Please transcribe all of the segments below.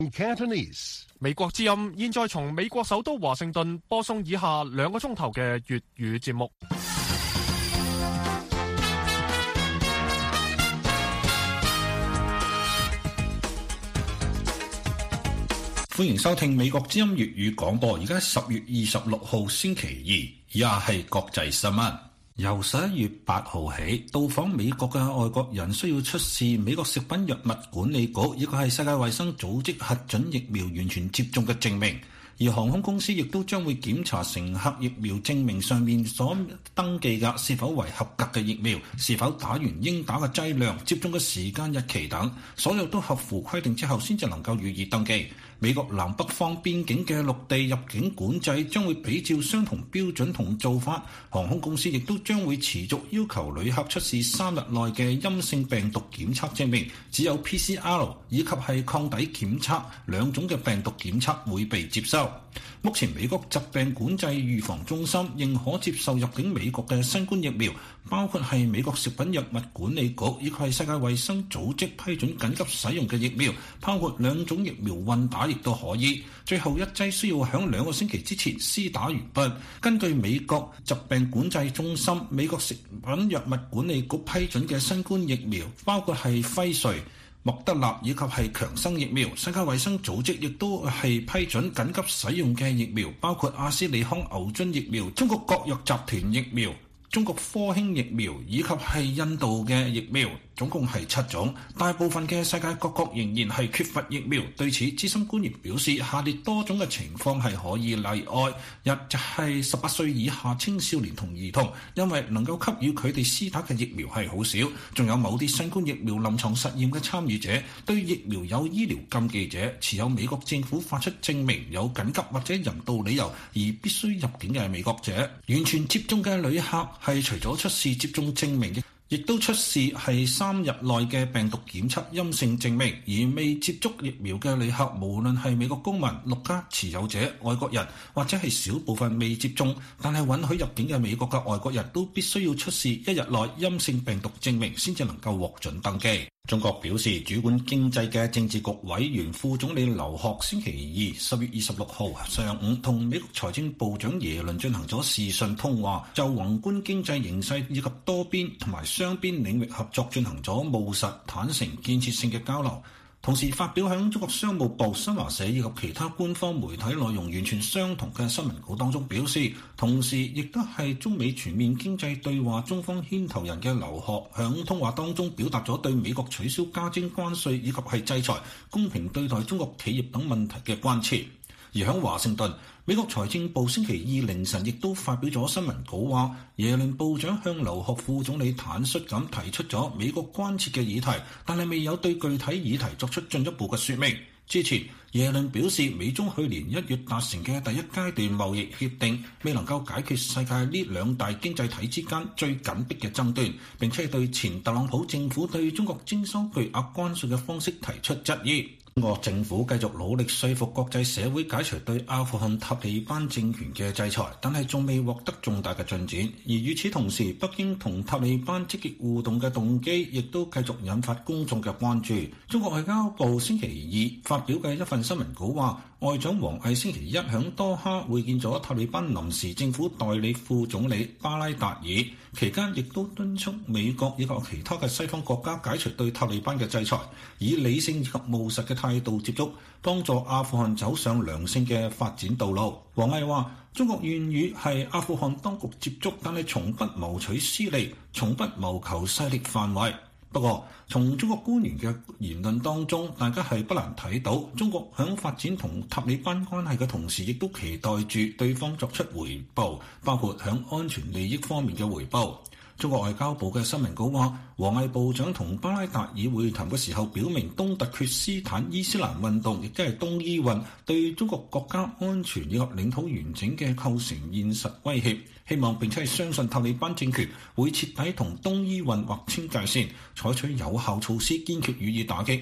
Cantonese 美國之音現在從美國首都華盛頓播送以下2個鐘頭嘅粵語節目。 歡迎收聽美國之音粵語廣播。而家10月26號星期二，以下係國際新聞。由11月8號起，到訪美國嘅外國人需要出示美國食品藥物管理局以及係世界衛生組織核准疫苗完全接種嘅證明。而航空公司亦都將會檢查乘客疫苗證明上面所登記嘅是否為合格嘅疫苗，是否打完應打嘅劑量、接種嘅時間、日期等，所有都合乎規定之後先至能夠予以登記。美國南北方邊境嘅陸地入境管制將會比照相同標準同做法，航空公司亦都將會持續要求旅客出示3日內嘅陰性病毒檢測證明，只有 PCR 以及係抗體檢測兩種嘅病毒檢測會被接受。目前美國疾病管制預防中心認可接受入境美國嘅新冠疫苗，包括係美國食品藥物管理局以及係世界衛生組織批准緊急使用嘅疫苗，包括2種疫苗混打亦都可以。最後一劑需要響2個星期之前施打完畢。根據美國疾病管制中心、美國食品藥物管理局批准嘅新冠疫苗，包括係輝瑞、莫德納以及係強生疫苗。世界衛生組織亦都係批准緊急使用嘅疫苗，包括阿斯利康牛津疫苗、中國國藥集團疫苗、中國科興疫苗以及係印度嘅疫苗，總共係7種。大部分嘅世界各國仍然係缺乏疫苗。對此，資深官員表示，下列多種嘅情況係可以例外。一就係18歲以下青少年同兒童，因為能夠給予佢哋施打嘅疫苗係好少。仲有某啲新冠疫苗臨床實驗嘅參與者，對疫苗有醫療禁忌者，持有美國政府發出證明有緊急或者人道理由而必須入境嘅美國者。完全接種嘅旅客係除咗出示接種證明，亦都出示係3日內嘅病毒檢測陰性證明。而未接觸疫苗嘅旅客，無論係美國公民、綠卡持有者、外國人，或者係少部分未接種但係允許入境嘅美國嘅外國人都必須要出示1日內陰性病毒證明，先至能夠獲准登記。中國表示，主管經濟嘅政治局委員副總理劉鶴星期二10月26號上午同美國財政部長耶倫進行咗視訊通話，就宏觀經濟形勢以及多邊同埋雙邊領域合作進行咗務實、坦誠、建設性嘅交流。同時發表喺中國商務部、新華社以及其他官方媒體內容完全相同嘅新聞稿當中表示，同時亦都係中美全面經濟對話中方牽頭人嘅劉鶴響通話當中表達咗對美國取消加徵關稅以及係制裁、公平對待中國企業等問題嘅關切。而喺華盛頓，美國財政部星期二凌晨亦都發表咗新聞稿話，耶倫部長向劉鶴副總理坦率咁提出咗美國關切嘅議題，但係未有對具體議題作出進一步嘅說明。之前，耶倫表示，美中去年1月達成嘅第一階段貿易協定未能夠解決世界呢2大經濟體之間最緊迫嘅爭端，並且對前特朗普政府對中國徵收巨額關稅嘅方式提出質疑。中國政府繼續努力說服國際社會解除對阿富汗塔利班政權嘅制裁，但係仲未獲得重大嘅進展。而與此同時，北京同塔利班積極互動嘅動機亦都繼續引發公眾嘅關注。中國外交部星期二發表嘅一份新聞稿話，外長王毅星期一響多哈會見咗塔利班臨時政府代理副總理巴拉達爾，期間亦都敦促美國以及其他嘅西方國家解除對塔利班嘅制裁，以理性以及務實嘅態度接觸，幫助阿富汗走上良性嘅發展道路。王毅話，中國願與係阿富汗當局接觸，但係從不謀取私利，從不謀求勢力範圍。不過，從中國官員嘅言論當中，大家係不難睇到，中國響發展同塔利班關係嘅同時，亦都期待住對方作出回報，包括響安全利益方面嘅回報。中國外交部嘅新聞稿話，王毅部長同巴拉達爾會談嘅時候，表明東突厥斯坦伊斯蘭運動，亦即係東伊運，對中國國家安全以及領土完整嘅構成現實威脅。希望並且係相信塔利班政權會徹底同東伊運劃清界線，採取有效措施，堅決予以打擊。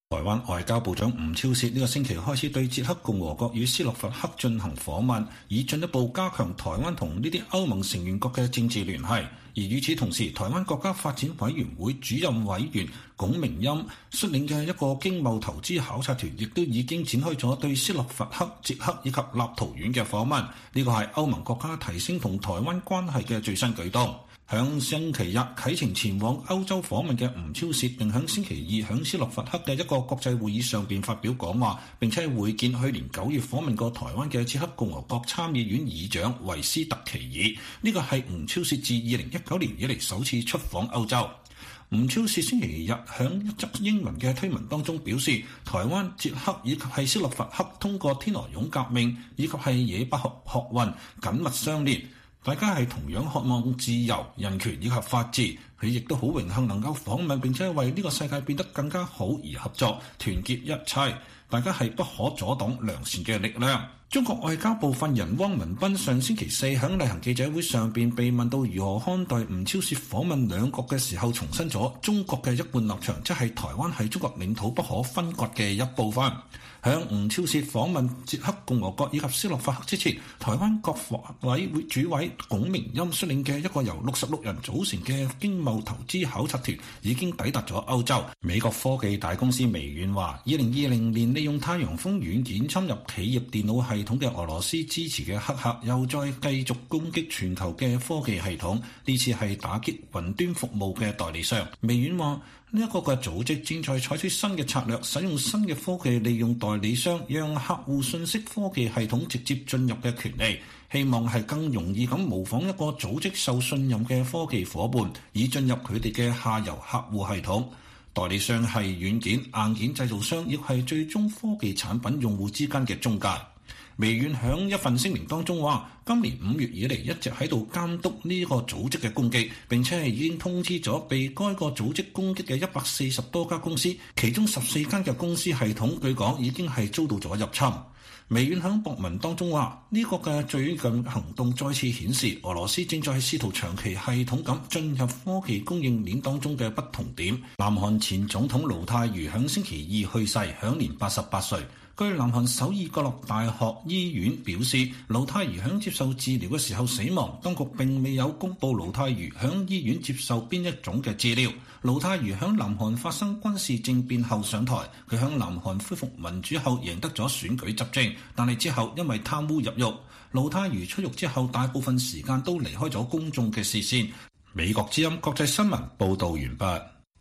台灣外交部長吳釗燮呢個星期開始對捷克共和國與斯洛伐克進行訪問，以進一步加強台灣同呢啲歐盟成員國嘅政治聯繫。而與此同時，台灣國家發展委員會主任委員龔明鑫率領嘅一個經貿投資考察團，亦都已經展開咗對斯洛伐克、捷克以及立陶宛嘅訪問。呢個係歐盟國家提升同台灣關係嘅最新舉動。響星期日啟程前往歐洲訪問嘅吳釗燮，並響星期二響斯洛伐克嘅一個國際會議上邊發表講話，並且會見去年9月訪問過台灣嘅捷克共和國參議院議長維斯特奇爾。呢個係吳釗燮自2019年以嚟首次出訪歐洲。吳釗燮星期日響一則英文嘅推文當中表示，台灣、捷克以及係斯洛伐克通過天鵝絨革命以及係野百合學運緊密相連。大家係同樣渴望自由、人權以及法治，佢亦都好榮幸能夠訪問並且為呢個世界變得更加好而合作，團結一切。大家係不可阻擋良善嘅力量。中國外交部發言人汪文斌上星期四喺例行記者會上邊被問到如何看待吳釗燮訪問兩國嘅時候，重申咗中國嘅一貫立場，即係台灣係中國領土不可分割嘅一部分。響吳釗燮訪問捷克共和國以及斯洛伐克之前，台灣國防委會主委龔明鑫率領嘅一個由66人組成嘅經貿投資考察團已經抵達咗歐洲。美國科技大公司微軟話，2020年利用太陽風軟件侵入企業電腦系統嘅俄羅斯支持嘅黑客又再繼續攻擊全球嘅科技系統，呢次係打擊雲端服務嘅代理商。微軟話呢一個嘅組織正在採取新嘅策略，使用新嘅科技利用代理商讓客戶信息科技系統直接進入嘅權利，希望係更容易咁模仿一個組織受信任嘅科技夥伴，以進入佢哋嘅下游客戶系統。代理商係軟件、硬件製造商，亦係最終科技產品用戶之間嘅中介。微軟響一份聲明當中話，今年5月以嚟一直喺度監督呢個組織嘅攻擊，並且係已經通知咗被該個組織攻擊嘅140多家公司，其中14間嘅公司系統據講已經係遭到咗入侵。微軟響博文當中話，呢個嘅最近行動再次顯示俄羅斯正在試圖長期系統咁進入科技供應鏈當中嘅不同點。南韓前總統盧泰愚響星期二去世，享年88歲。據南韓首爾國立大學醫院表示，盧泰愚響接受治療嘅時候死亡，當局並未有公布盧泰愚響醫院接受邊一種嘅治療。盧泰愚響南韓發生軍事政變後上台，佢響南韓恢復民主後贏得咗選舉執政，但係之後因為貪污入獄。盧泰愚出獄之後，大部分時間都離開咗公眾嘅視線。美國之音國際新聞報導完畢。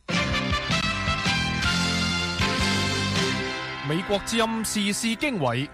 美國之音時事經緯，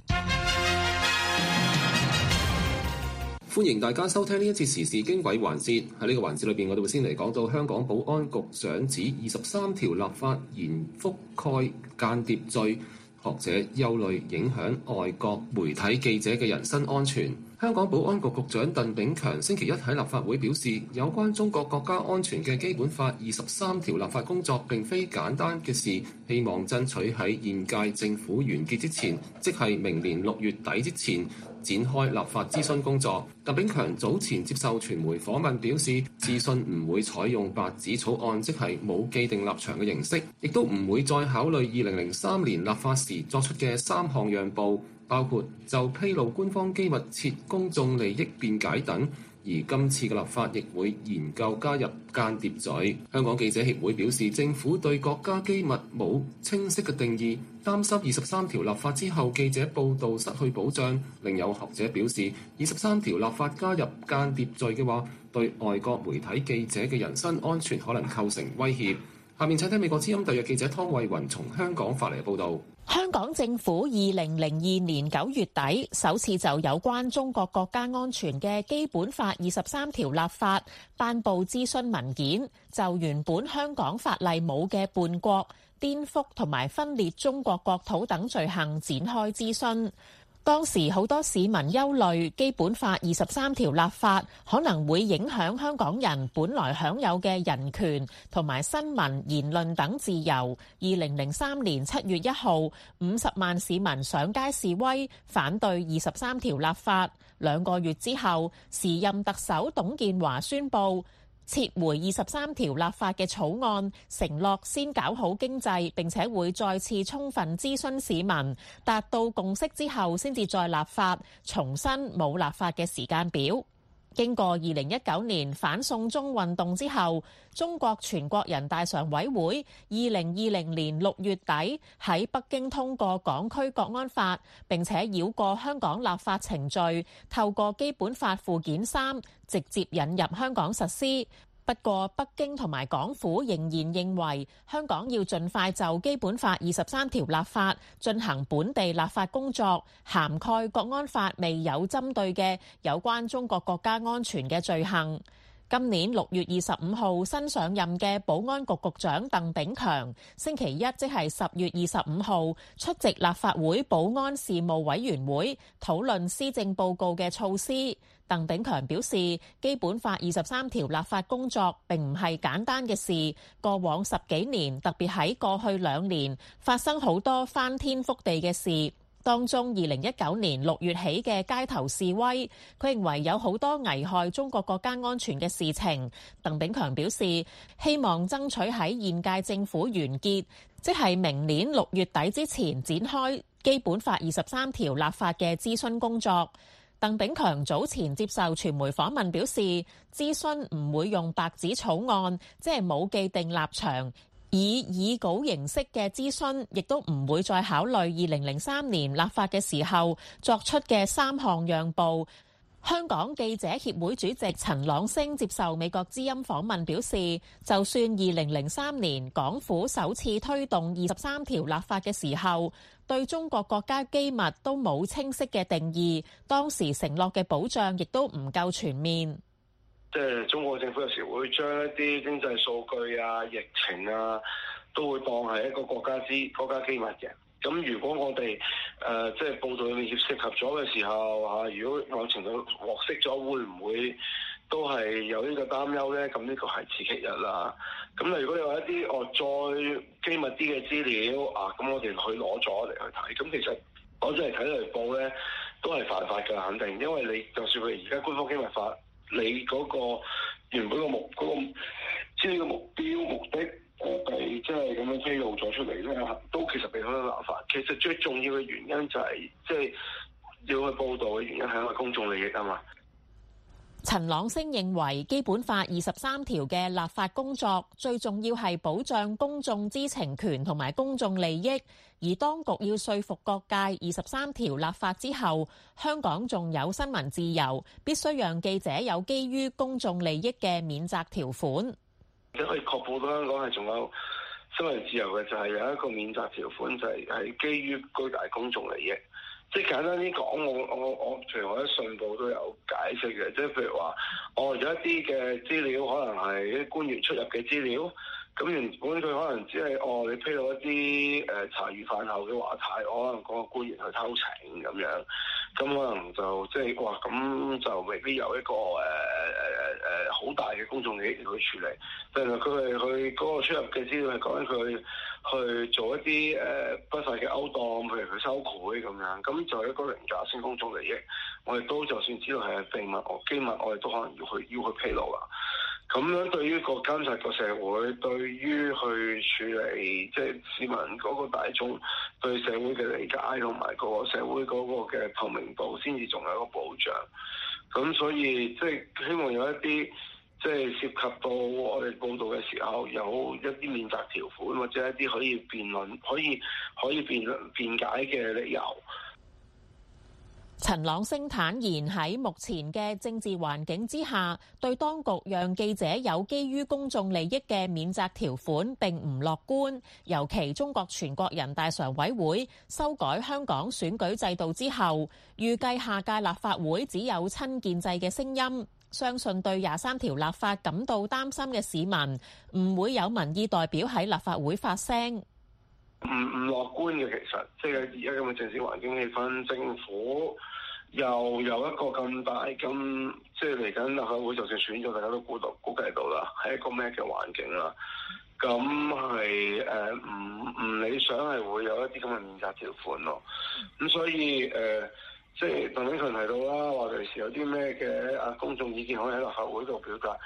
歡迎大家收聽呢一次時事經緯環節。喺呢個環節裏邊，我哋會先嚟講到香港保安局長指23條立法仍覆蓋間諜罪，學者憂慮影響外國媒體記者嘅人身安全。香港保安局局長鄧炳強星期一喺立法會表示，有關中國國家安全嘅基本法23條立法工作並非簡單嘅事，希望爭取喺現屆政府完結之前，即係明年6月底之前展開立法諮詢工作。鄧炳強早前接受傳媒訪問表示，諮詢唔會採用白紙草案，即係冇既定立場嘅形式，亦都唔會再考慮2003年立法時作出嘅3項讓步，包括就披露官方機密設公眾利益辯解等。而今次嘅立法亦會研究加入間諜罪。香港記者協會表示，政府對國家機密冇清晰嘅定義，擔心23條立法之後記者報導失去保障。另有學者表示，23條立法加入間諜罪嘅話，對外國媒體記者嘅人身安全可能構成威脅。下面請聽美國之音特約記者湯慧雲從香港發嚟嘅報導。 香港政府2002年9月底首次就有關中國國家安全嘅基本法23條立法頒布諮詢文件，就原本香港法例冇嘅叛國、顛覆同埋分裂中國國土等罪行展開諮詢。當時好多市民憂慮基本法23條立法可能會影響香港人本來享有嘅人權同埋新聞言論等自由。2003年7月1號50萬市民上街示威反對23條立法，2個月之後，時任特首董建華宣布撤回23條立法嘅草案，承諾先搞好經濟，並且會再次充分諮詢市民，達到共識之後先至再立法，重申冇立法嘅時間表。經過2019年反送中運動之後，中國全國人大常委會2020年6月底喺北京通過港區國安法，並且繞過香港立法程序，透過基本法附件3直接引入香港實施。不過，北京同埋港府仍然認為香港要盡快就基本法23條立法，進行本地立法工作，涵蓋國安法未有針對嘅有關中國國家安全嘅罪行。今年6月25號新上任嘅保安局局長鄧炳強，星期一即係10月25號出席立法會保安事務委員會討論施政報告嘅措施。鄧炳強表示，基本法23條立法工作並唔係簡單嘅事，過往10幾年，特別喺過去2年，發生好多翻天覆地嘅事。當中2019年6月起嘅街頭示威，佢認為有好多危害中國國家安全嘅事情。鄧炳強表示，希望爭取喺現屆政府完結，即係明年6月底之前展開基本法23條立法嘅諮詢工作。鄧炳強早前接受傳媒訪問表示，諮詢唔會用白紙草案，即係冇既定立場，以議稿形式嘅諮詢，亦都唔會再考慮2003年立法嘅時候作出嘅3項讓步。香港記者協會主席陳朗昇接受美國之音訪問表示，就算2003年港府首次推動23條立法嘅時候，對中國國家機密都冇清晰嘅定義，當時承諾嘅保障亦都唔夠全面。 即係中國政府有時會將一啲經濟數據啊、疫情啊，都會當係一個國家機密嘅。咁如果我哋即係報道裏面涉及咗嘅時候嚇，如果某程度獲悉咗，會唔會都係有呢個擔憂咧？咁呢個係此其一啦。咁如果你話一啲再機密啲嘅資料啊，咁我哋去攞咗嚟去睇，咁其實我真係睇嚟報咧，都係犯法㗎，肯定，因為你就算佢而家官方機密法，你嗰個原本嗰個資料嘅目標目的。被即係咁樣披露咗出嚟咧，都其實被香港立法。其實最重要嘅原因就係即係要去報導嘅原因係因為公眾利益啊嘛。 陳朗昇認為，基本法23條嘅立法工作最重要係保障公眾知情權同埋公眾利益，而當局要說服各界23條立法之後，香港仲有新聞自由，必須讓記者有基於公眾利益嘅免責條款。 即可以確保到香港係仲有新聞自由嘅，就係有一個免責條款，就係基於巨大公眾利益。即係簡單啲講，我譬如我喺信報都有解釋嘅，即係譬如話，有一啲嘅資料可能係啲官員出入嘅資料，咁原本佢可能只係你披露一啲茶餘飯後嘅話題，可能嗰個官員去偷情咁樣，咁可能就即係話咁就未必有一個好大嘅公眾利益去處理。但係佢係去嗰個出入嘅資料係講緊佢去做一啲不法嘅勾當，譬如佢收賄咁樣，咁就係一個凌駕性公眾利益。我哋都就算知道係秘密機密，我哋都可能要去披露啦。咁樣對於個監察個社會，對於去處理即係市民嗰個大眾對社會嘅理解同埋個社會嗰個嘅透明度，先至仲有一個保障。咁所以即係希望有一啲即係涉及到我哋報道嘅時候，有一啲免責條款或者一啲可以辯論、可以辯解嘅理由。 陳朗昇坦言，喺目前嘅政治環境之下，對當局讓記者有基於公眾利益嘅免責條款並唔樂觀。尤其中國全國人大常委會修改香港選舉制度之後，預計下屆立法會只有親建制嘅聲音。相信對23條立法感到擔心嘅市民，唔會有民意代表喺立法會發聲。 唔樂觀嘅，其實即係而家咁嘅政治環境氣氛，政府又有一個咁大咁，即係嚟緊立法會就算選咗，大家都估計到啦，係一個咩嘅環境啦。咁係唔理想，係會有一啲咁嘅免責條款咯。咁所以即係鄧炳強提到啦，話第時有啲咩嘅公眾意見可以喺立法會度表達。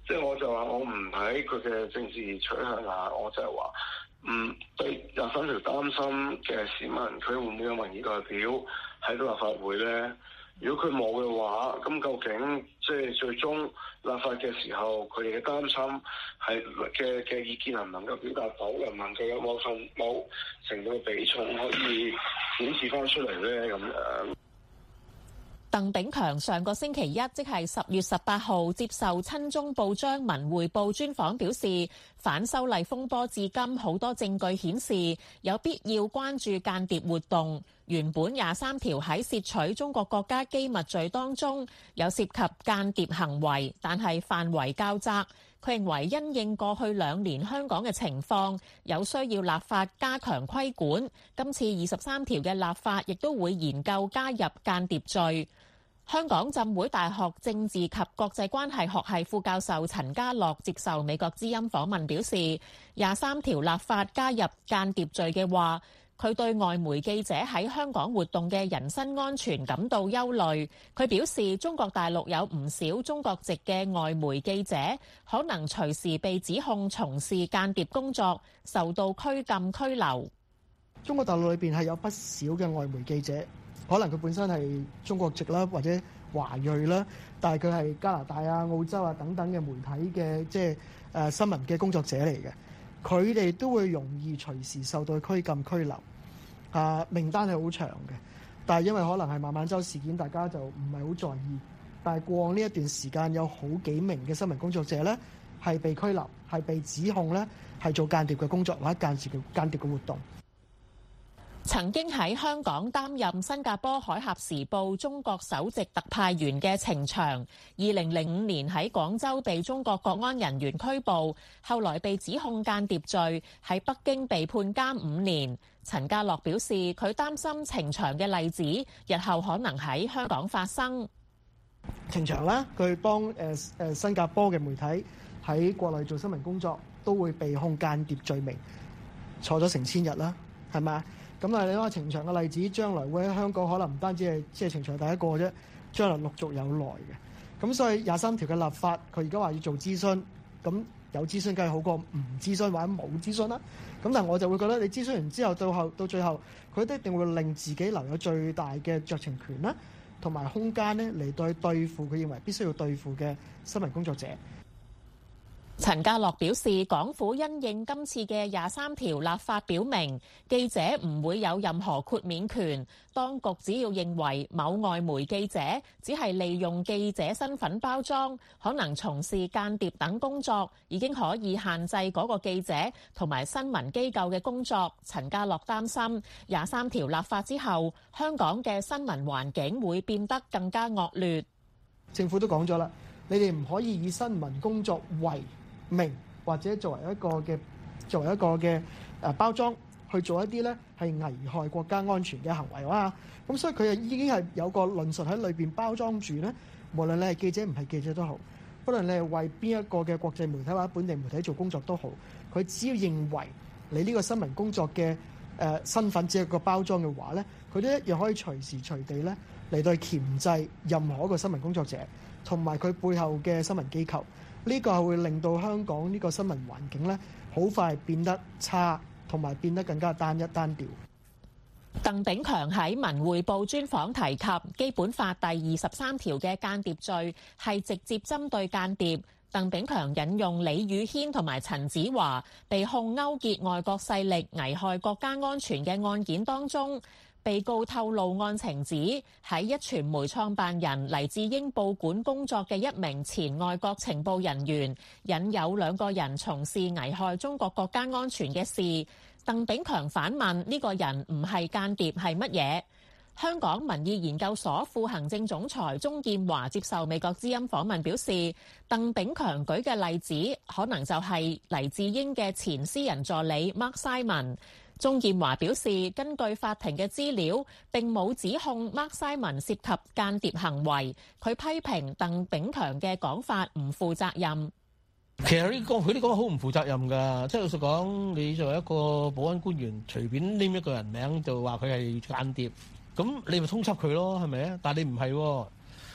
即係我就話我唔喺佢嘅政治取向下，我就係話對23條擔心嘅市民，佢會唔會有民意代表喺到立法會咧？如果佢冇嘅話，咁究竟即係最終立法嘅時候，佢哋嘅擔心係嘅意見能唔能夠表達到，能唔能夠有某程度嘅比重可以顯示翻出嚟咧？咁樣。 鄧炳強上個星期一，即係10月18號，接受親中報章《文匯報》專訪表示，反修例風波至今好多證據顯示有必要關注間諜活動。原本23條喺竊取中國國家機密罪當中有涉及間諜行為，但係範圍較窄。佢認為因應過去2年香港嘅情況，有需要立法加強規管。今次23條嘅立法亦都會研究加入間諜罪。香港浸會大學政治及國際關係學系副教授陳家樂接受美國之音訪問表示，23條立法加入間諜罪嘅話，佢對外媒記者喺香港活動嘅人身安全感到憂慮。佢表示，中國大陸有唔少中國籍嘅外媒記者可能隨時被指控從事間諜工作，受到拘禁拘留。 中國大陸裏邊係有不少嘅外媒記者，可能佢本身係中國籍啦，或者華裔啦，但係佢係加拿大啊、澳洲啊等等嘅媒體嘅即係新聞嘅工作者嚟嘅。佢哋都會容易隨時受到拘禁拘留，名單係好長嘅。但係因為可能係孟晚舟事件，大家就唔係好在意。但係過往呢一段時間，有好幾名嘅新聞工作者咧係被拘留，係被指控咧係做間諜嘅工作或者間諜嘅活動。 曾經喺香港擔任新加坡海峽時報中國首席特派員嘅程翔，2005年喺廣州被中國國安人員拘捕，後來被指控間諜罪，喺北京被判監5年。陳家樂表示，佢擔心程翔嘅例子日後可能喺香港發生。 程翔啦，佢幫新加坡嘅媒體喺國內做新聞工作，都會被控間諜罪名，坐咗成千日啦，係咪？咁啊，你話程翔嘅例子，將來會喺香港可能唔單止係即係程翔第一個啫，將來陸續有來嘅。咁所以23條嘅立法，佢而家話要做諮詢，咁有諮詢梗係好過唔諮詢或者冇諮詢啦。咁但係我就會覺得，你諮詢完之後，到最後，佢都一定會令自己留有最大嘅酌情權啦，同埋空間咧嚟對付佢認為必須要對付嘅新聞工作者。 陳家樂表示，港府因應今次嘅23條立法，表明記者唔會有任何豁免權。當局只要認為某外媒記者只係利用記者身份包裝，可能從事間諜等工作，已經可以限制嗰個記者同埋新聞機構嘅工作。陳家樂擔心23條立法之後，香港嘅新聞環境會變得更加惡劣。 政府都講咗啦，你哋唔可以以新聞工作為名或者作為一個嘅包裝去做一啲咧係危害國家安全嘅行為啊！咁所以佢已經係有個論述喺裏邊包裝住咧，無論你係記者唔係記者都好，不論你係為邊一個嘅國際媒體或者本地媒體做工作都好，佢只要認為你呢個新聞工作嘅身份只係個包裝嘅話咧，佢都一樣可以隨時隨地咧嚟到鉗制任何一個新聞工作者同埋佢背後嘅新聞機構。呢個係會令到香港呢個新聞環境咧，好快變得差，同埋變得更加單一單調。 鄧炳強喺文匯報專訪提及，《基本法》第23條嘅間諜罪係直接針對間諜。鄧炳強引用李宇軒同埋陳子華被控勾結外國勢力危害國家安全嘅案件當中，被告透露案情指，喺壹傳媒創辦人黎智英報館工作嘅一名前外國情報人員引誘2個人從事危害中國國家安全嘅事。鄧炳強反問呢個人唔係間諜係乜嘢？香港民意研究所副行政總裁鍾劍華接受美國之音訪問表示，鄧炳強舉嘅例子可能就係黎智英嘅前私人助理 Mark Simon。鍾劍華表示，根據法庭嘅資料，並冇指控 Mark Simon 涉及間諜行為。佢批評鄧炳強嘅講法唔負責任。 其實佢哋講好唔負責任㗎，即係老實講，你作為一個保安官員，隨便拎一個人名就話佢係間諜，咁你咪通緝佢咯，係咪啊？但係你唔係喎，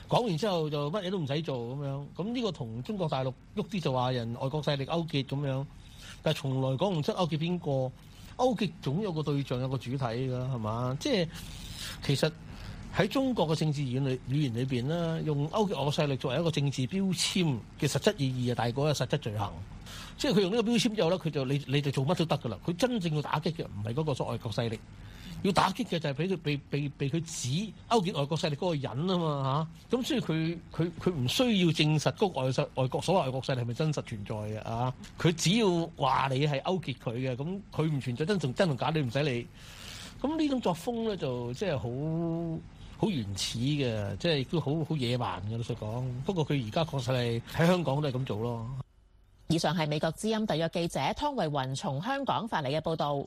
講完之後就乜嘢都唔使做咁樣。咁呢個同中國大陸喐啲就話人外國勢力勾結咁樣，但係從來講唔出勾結邊個，勾結總有個對象有個主體㗎，係嘛？即係其實喺中國嘅政治語言裏邊咧，用勾結外國勢力作為一個政治標籤嘅實質意義啊，大過一個實質罪行。即係佢用呢個標籤之後咧，佢就你就做乜都得㗎啦。佢真正要打擊嘅唔係嗰個所謂外國勢力，要打擊嘅就係俾佢被佢指勾結外國勢力嗰個人啊嘛嚇。咁所以佢唔需要證實嗰個外國所謂外國勢力係咪真實存在嘅啊？佢只要話你係勾結佢嘅，咁佢唔存在真同假，你唔使理。咁呢種作風咧就即係好原始嘅，即係亦都好野蠻嘅老實講。不過佢而家確實係喺香港都係咁做咯。 以上係美國之音特約記者湯慧雲從香港發嚟嘅報導。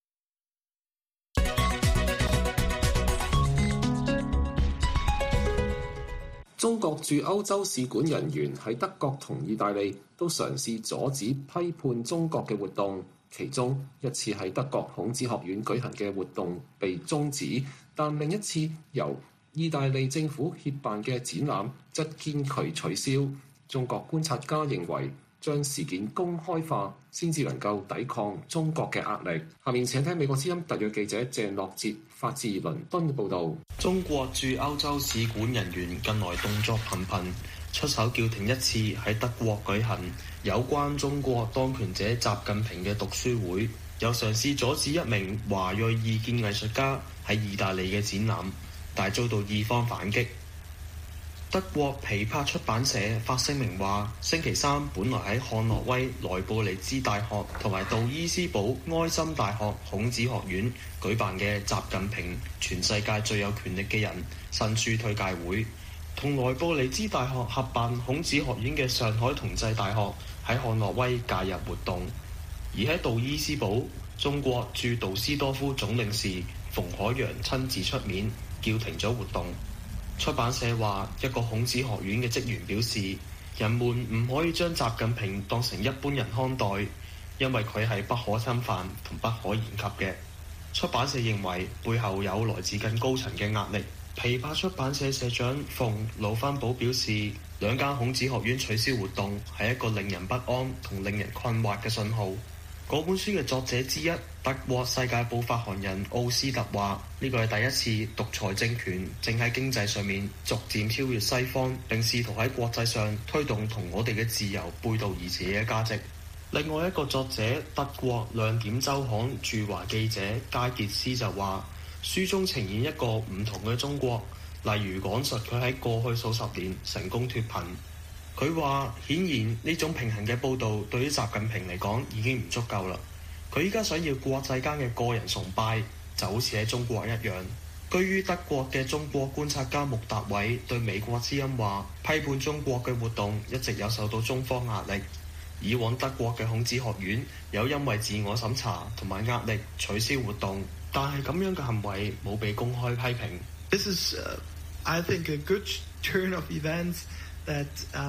中國駐歐洲使館人員喺德國同意大利都嘗試阻止批判中國嘅活動，其中一次喺德國孔子學院舉行嘅活動被終止，但另一次由意大利政府協辦嘅展覽則堅拒取消。中國觀察家認為，將事件公開化先至能夠抵抗中國嘅壓力。下面請聽美國之音特約記者鄭樂哲發自倫敦嘅報導。 中國駐歐洲使館人員近來動作頻頻，出手叫停一次喺德國舉行有關中國當權者習近平嘅讀書會，又嘗試阻止一名華裔異見藝術家喺意大利嘅展覽，但遭到意方反擊。德國皮帕出版社發聲明話，星期三本來喺漢諾威萊布尼茲大學同埋杜伊斯堡埃森大學孔子學院舉辦嘅習近平全世界最有權力嘅人新書推介會，同萊布尼茲大學合辦孔子學院嘅上海同濟大學喺漢諾威介入活動。而喺杜伊斯堡，中國駐杜斯多夫總領事馮海洋親自出面叫停咗活動。出版社話，一個孔子學院嘅職員表示，人們唔可以將習近平當成一般人看待，因為佢係不可侵犯同不可言及嘅。出版社認為背後有來自更高層嘅壓力。琵琶出版社社長馮魯芬堡表示，兩間孔子學院取消活動係一個令人不安同令人困惑嘅信號。嗰本書嘅作者之一，德國世界報發行人奧斯特話：呢個係第一次獨裁政權正喺經濟上面逐漸超越西方，並試圖喺國際上推動同我哋嘅自由背道而馳嘅價值。另外一個作者，德國亮點週刊駐華記者加傑斯就話：書中呈現一個唔同嘅中國，例如講述佢喺過去數十年成功脫貧。佢話：顯然呢種平衡嘅報導對於習近平嚟講已經唔足夠啦。佢依家想要國際間嘅個人崇拜，就好似喺中國一樣。居於德國嘅中國觀察家穆達偉對美國之音話：批判中國嘅活動一直有受到中方壓力。以往德國嘅孔子學院有因為自我審查同埋壓力取消活動，但係咁樣嘅行為冇被公開批評。 This is, I think, a good turn of events. That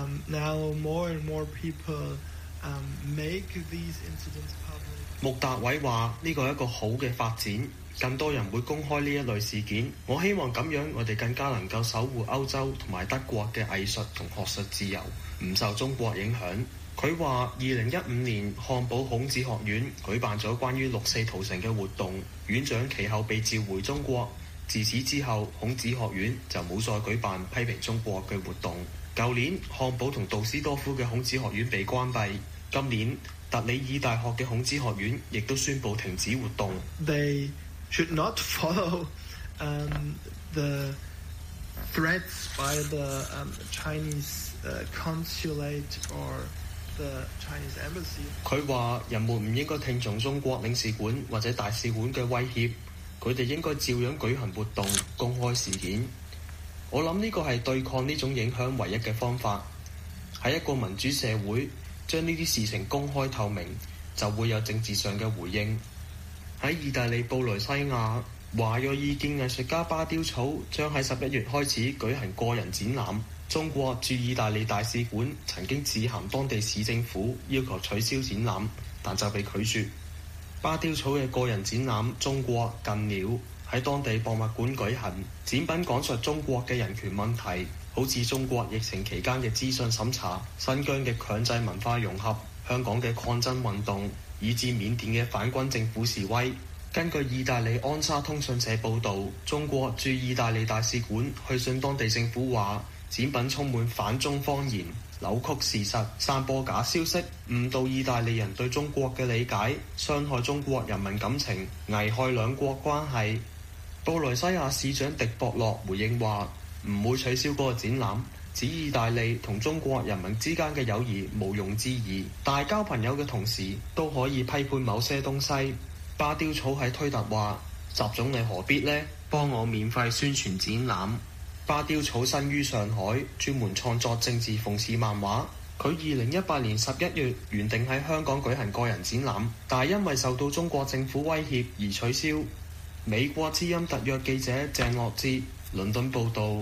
now more and more people make these incidents public. 穆達偉話：呢個係一個好嘅發展，更多人會公開呢一類事件。我希望咁樣，我哋更加能夠守護歐洲同埋德國嘅藝術同學術自由，唔受中國影響。佢話：2015年漢堡孔子學院舉辦咗關於六四屠城嘅活動，院長其後被召回中國。自此之後，孔子學院就冇再舉辦批評中國嘅活動。舊年漢堡同杜斯多夫嘅孔子學院被關閉，今年特里爾大學嘅孔子學院亦都宣布停止活動。 They should not follow the threats by the Chinese consulate or the Chinese embassy. 佢話：人們唔應該聽從中國領事館或者大使館嘅威脅，佢哋應該照樣舉行活動，公開事件。我諗呢個係對抗呢種影響唯一嘅方法。喺一個民主社會，將呢啲事情公開透明，就會有政治上嘅回應。喺意大利布雷西亞，華裔異見藝術家巴丟草將喺11月開始舉行個人展覽。中國駐意大利大使館曾經致函當地市政府，要求取消展覽，但就被拒絕。巴丟草嘅個人展覽《中國近了》 喺當地博物館舉行，展品講述中國嘅人權問題，好似中國疫情期間嘅資訊審查、新疆嘅強制文化融合、香港嘅抗爭運動，以至緬甸嘅反軍政府示威。根據意大利安莎通訊社報導，中國駐意大利大使館去信當地政府話，展品充滿反中謊言，扭曲事實，散播假消息，誤導意大利人對中國嘅理解，傷害中國人民感情，危害兩國關係。布雷西亞市長迪博洛回應話，唔會取消嗰個展覽，指意大利同中國人民之間嘅友誼毋庸置疑，但係交朋友嘅同時都可以批判某些東西。巴丟草喺推特話，習總理何必呢？幫我免費宣傳展覽。巴丟草生於上海，專門創作政治諷刺漫畫。佢2018年11月原定喺香港舉行個人展覽，但係因為受到中國政府威脅而取消。美國之音特約記者鄭樂志倫敦報導。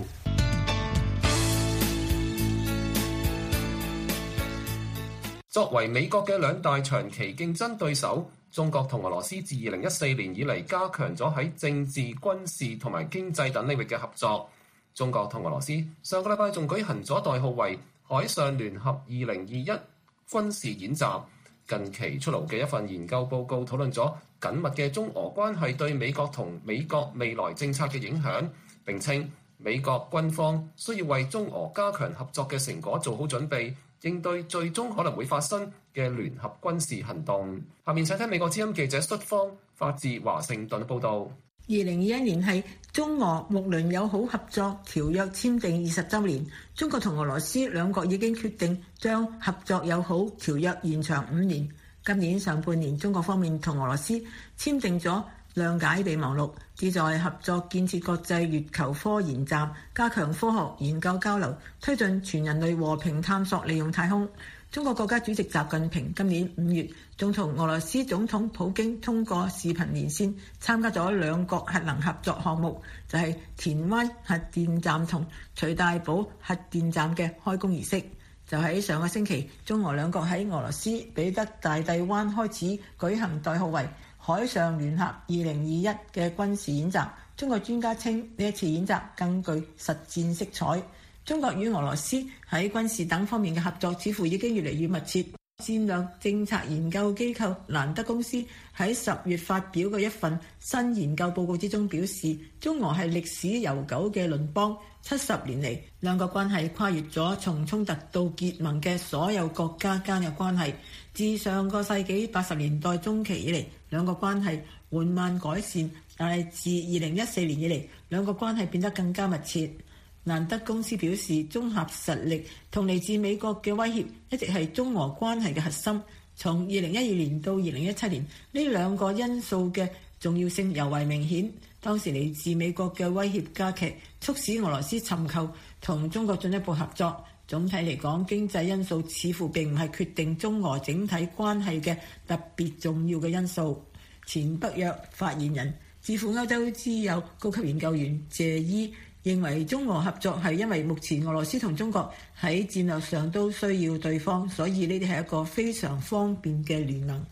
作為美國嘅兩大長期競爭對手，中國同俄羅斯自2014年以嚟加強咗喺政治、軍事同埋經濟等領域嘅合作。中國同俄羅斯上個禮拜仲舉行咗代號為海上聯合2021軍事演習。近期出爐嘅一份研究報告討論咗緊密嘅中俄關係對美國同美國未來政策嘅影響，並稱美國軍方需要為中俄加強合作嘅成果做好準備，應對最終可能會發生嘅聯合軍事行動。下面請聽美國之音記者率方發自華盛頓報導。 2021年係中俄睦鄰友好合作條約簽訂20週年，中國同俄羅斯兩國已經決定將合作友好條約延長5年。今年上半年，中國方面同俄羅斯簽訂咗諒解備忘錄，旨在合作建設國際月球科研站，加強科學研究交流，推進全人類和平探索利用太空。中國國家主席習近平今年5月仲同俄羅斯總統普京通過視頻連線，參加咗兩國核能合作項目，就係田灣核電站同徐大寶核電站嘅開工儀式。就喺上個星期，中俄兩國喺俄羅斯彼得大帝灣開始舉行代號為海上聯合2021嘅軍事演習。中國專家稱呢一次演習更具實戰色彩。中國與俄羅斯喺軍事等方面嘅合作似乎已經越嚟越密切。戰略政策研究機構蘭德公司喺10月發表嘅一份新研究報告之中表示，中俄係歷史悠久嘅鄰邦，70年嚟兩國關係跨越咗從衝突到結盟嘅所有國家間嘅關係。自上個世紀80年代中期以嚟，兩國關係緩慢改善，但係自2014年以嚟，兩國關係變得更加密切。蘭德公司表示，綜合實力同嚟自美國嘅威脅一直係中俄關係嘅核心。從2012年到2017年，呢兩個因素嘅重要性尤為明顯。當時嚟自美國嘅威脅加劇，促使俄羅斯尋求同中國進一步合作。總體嚟講，經濟因素似乎並唔係決定中俄整體關係嘅特別重要嘅因素。前北約發言人、智庫歐洲之友高級研究員謝伊認為，中俄合作係因為目前俄羅斯同中國喺戰略上都需要對方，所以呢啲係一個非常方便嘅聯盟。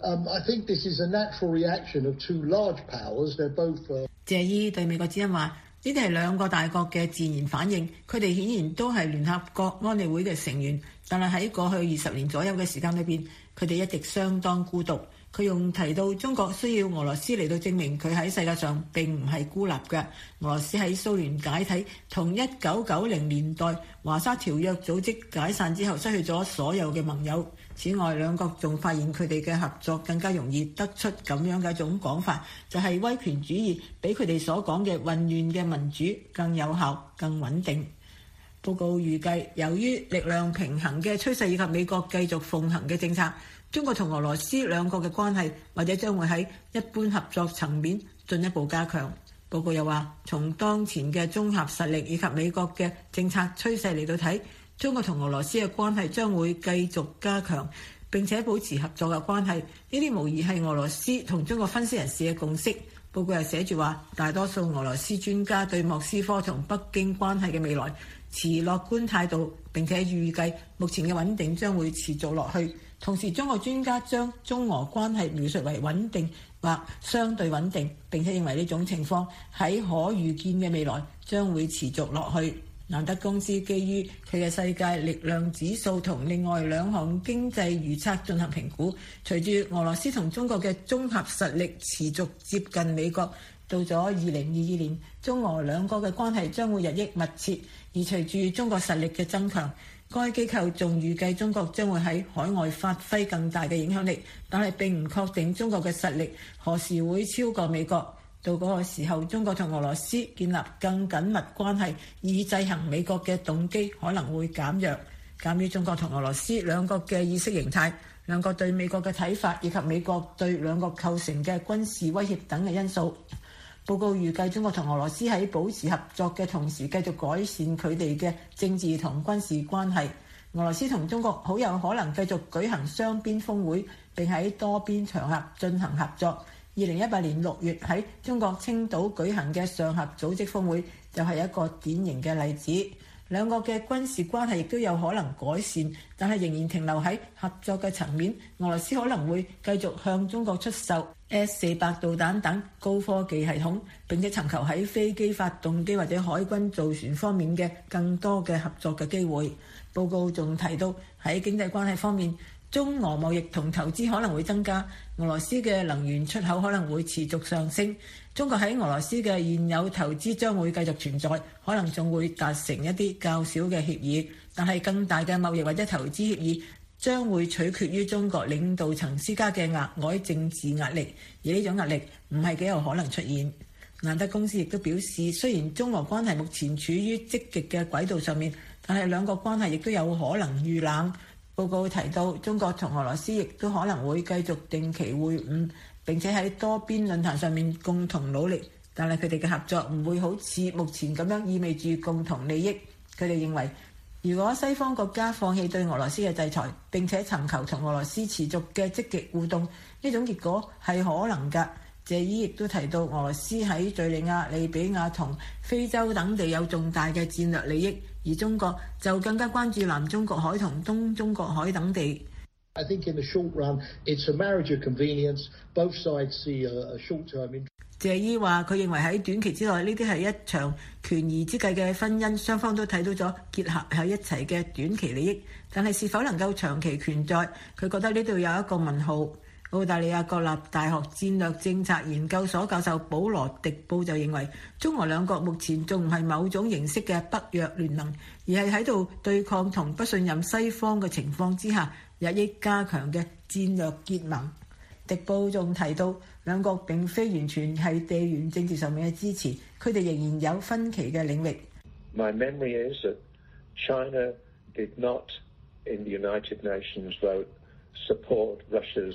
I think this is a natural reaction of two large powers. They're both. 謝伊對美國之音話：呢啲係兩個大國嘅自然反應，佢哋顯然都係聯合國安理會嘅成員，但係喺過去20年左右嘅時間裏邊，佢哋一直相當孤獨。佢用提到中國需要俄羅斯嚟到證明佢喺世界上並唔係孤立嘅。俄羅斯喺蘇聯解體同1990年代華沙條約組織解散之後，失去咗所有嘅盟友。此外，兩國仲發現佢哋嘅合作更加容易得出咁樣嘅一種講法，就係威權主義比佢哋所講嘅混亂嘅民主更有效、更穩定。報告預計，由於力量平衡嘅趨勢以及美國繼續奉行嘅政策，中國同俄羅斯兩國嘅關係或者將會喺一般合作層面進一步加強。報告又話，從當前嘅綜合實力以及美國嘅政策趨勢嚟到睇，中國同俄羅斯嘅關係將會繼續加強，並且保持合作嘅關係。呢啲無疑係俄羅斯同中國分析人士嘅共識。報告又寫住話，大多數俄羅斯專家對莫斯科同北京關係嘅未來持樂觀態度，並且預計目前嘅穩定將會持續落去。 同時，中國專家將中俄關係描述為穩定或相對穩定，並且認為呢種情況喺可預見嘅未來將會持續落去。蘭德公司基於佢嘅世界力量指數同另外兩項經濟預測進行評估，隨住俄羅斯同中國嘅綜合實力持續接近美國，到咗2022年，中俄兩國嘅關係將會日益密切。而隨住中國實力嘅增強，該機構仲預計中國將會喺海外發揮更大嘅影響力，但係並唔確定中國嘅實力何時會超過美國。到嗰個時候，中國同俄羅斯建立更緊密關係以制衡美國嘅動機可能會減弱。鑑於中國同俄羅斯兩國嘅意識形態、兩國對美國嘅睇法以及美國對兩國構成嘅軍事威脅等嘅因素，報告預計中國同俄羅斯喺保持合作嘅同時，繼續改善佢哋嘅政治同軍事關係。俄羅斯同中國好有可能繼續舉行雙邊峰會，並喺多邊場合進行合作。2018年6月喺中國青島舉行嘅上合組織峰會就係一個典型嘅例子。兩國嘅軍事關係亦都有可能改善，但係仍然停留喺合作嘅層面。俄羅斯可能會繼續向中國出售 S-400 導彈等高科技系統，並且尋求喺飛機發動機或者海軍造船方面嘅更多嘅合作嘅機會。報告仲提到喺經濟關係方面，中俄貿易同投資可能會增加，俄羅斯嘅能源出口可能會持續上升，中國喺俄羅斯嘅現有投資將會繼續存在，可能仲會達成一啲較少嘅協議，但係更大嘅貿易或者投資協議將會取決於中國領導層施加嘅額外政治壓力，而呢種壓力唔係幾有可能出現。蘭德公司亦都表示，雖然中俄關係目前處於積極嘅軌道上面，但係兩國關係亦都有可能遇冷。報告提到，中國同俄羅斯亦都可能會繼續定期會晤，並且喺多邊論壇上面共同努力，但係佢哋嘅合作唔會好似目前咁樣意味住共同利益。佢哋認為，如果西方國家放棄對俄羅斯嘅制裁，並且尋求同俄羅斯持續嘅積極互動，呢種結果係可能㗎。謝伊亦都提到，俄羅斯喺敘利亞、利比亞同非洲等地有重大嘅戰略利益，而中國就更加關注南中國海同東中國海等地。 I think in the short run, it's a marriage of convenience. Both sides see a short-term interest. 謝伊話：佢認為喺短期之內，呢啲係一場權宜之計嘅婚姻，雙方都睇到咗結合喺一齊嘅短期利益，但係是否能夠長期存在，佢覺得呢度有一個問號。澳大利亞國立大學戰略政策研究所教授保羅迪布就認為，中俄兩國目前仲唔係某種形式嘅北約聯盟，而係喺度對抗同不信任西方嘅情況之下日益加強嘅戰略結盟。迪布仲提到，兩國並非完全係地緣政治上面嘅支持，佢哋仍然有分歧嘅領域。 My memory is that China did not in the United Nations vote support Russia's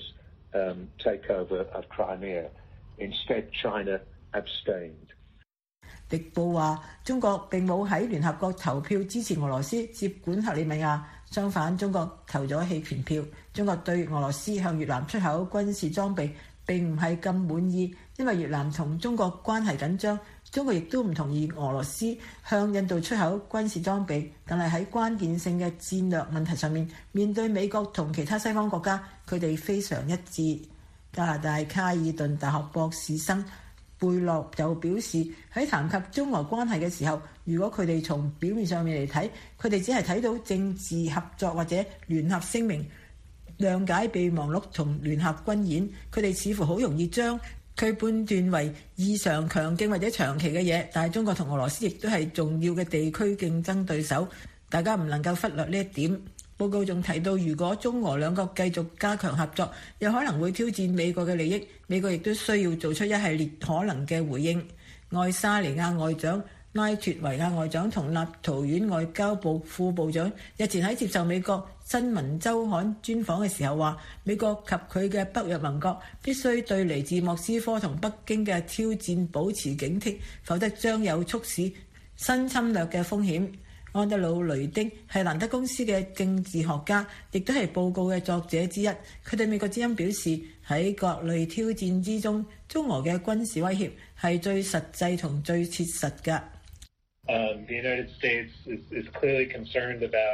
takeover of Crimea. Instead, China abstained. 迪布話：中國並冇喺聯合國投票支持俄羅斯接管克里米亞，相反，中國投咗棄權票。中國對俄羅斯向越南出口軍事裝備並唔係咁滿意，因為越南同中國關係緊張。中國亦都唔同意俄羅斯向印度出口軍事裝備，但係喺關鍵性嘅戰略問題上面，面對美國同其他西方國家，佢哋非常一致。加拿大卡爾頓大學博士生貝洛就表示，喺談及中俄關係嘅時候，如果佢哋從表面上面嚟睇，佢哋只係睇到政治合作或者聯合聲明、諒解備忘錄同聯合軍演，佢哋似乎好容易將佢判斷為異常強勁或者長期嘅嘢。但係中國同俄羅斯亦都係重要嘅地區競爭對手，大家唔能夠忽略呢一點。報告仲提到，如果中俄兩國繼續加強合作，有可能會挑戰美國嘅利益，美國亦都需要做出一系列可能嘅回應。愛沙尼亞外長拉脱維亞外長同立陶宛外交部副部長日前喺接受美國新聞週刊專訪嘅時候話，美國及佢嘅北約盟國必須對嚟自莫斯科同北京嘅挑戰保持警惕，否則將有促使新侵略嘅風險。安德魯雷丁係蘭德公司嘅政治學家，亦都係報告嘅作者之一。佢對美國之音表示，喺各類挑戰之中，中俄嘅軍事威脅係最實際同最切實嘅。 The United States is clearly concerned about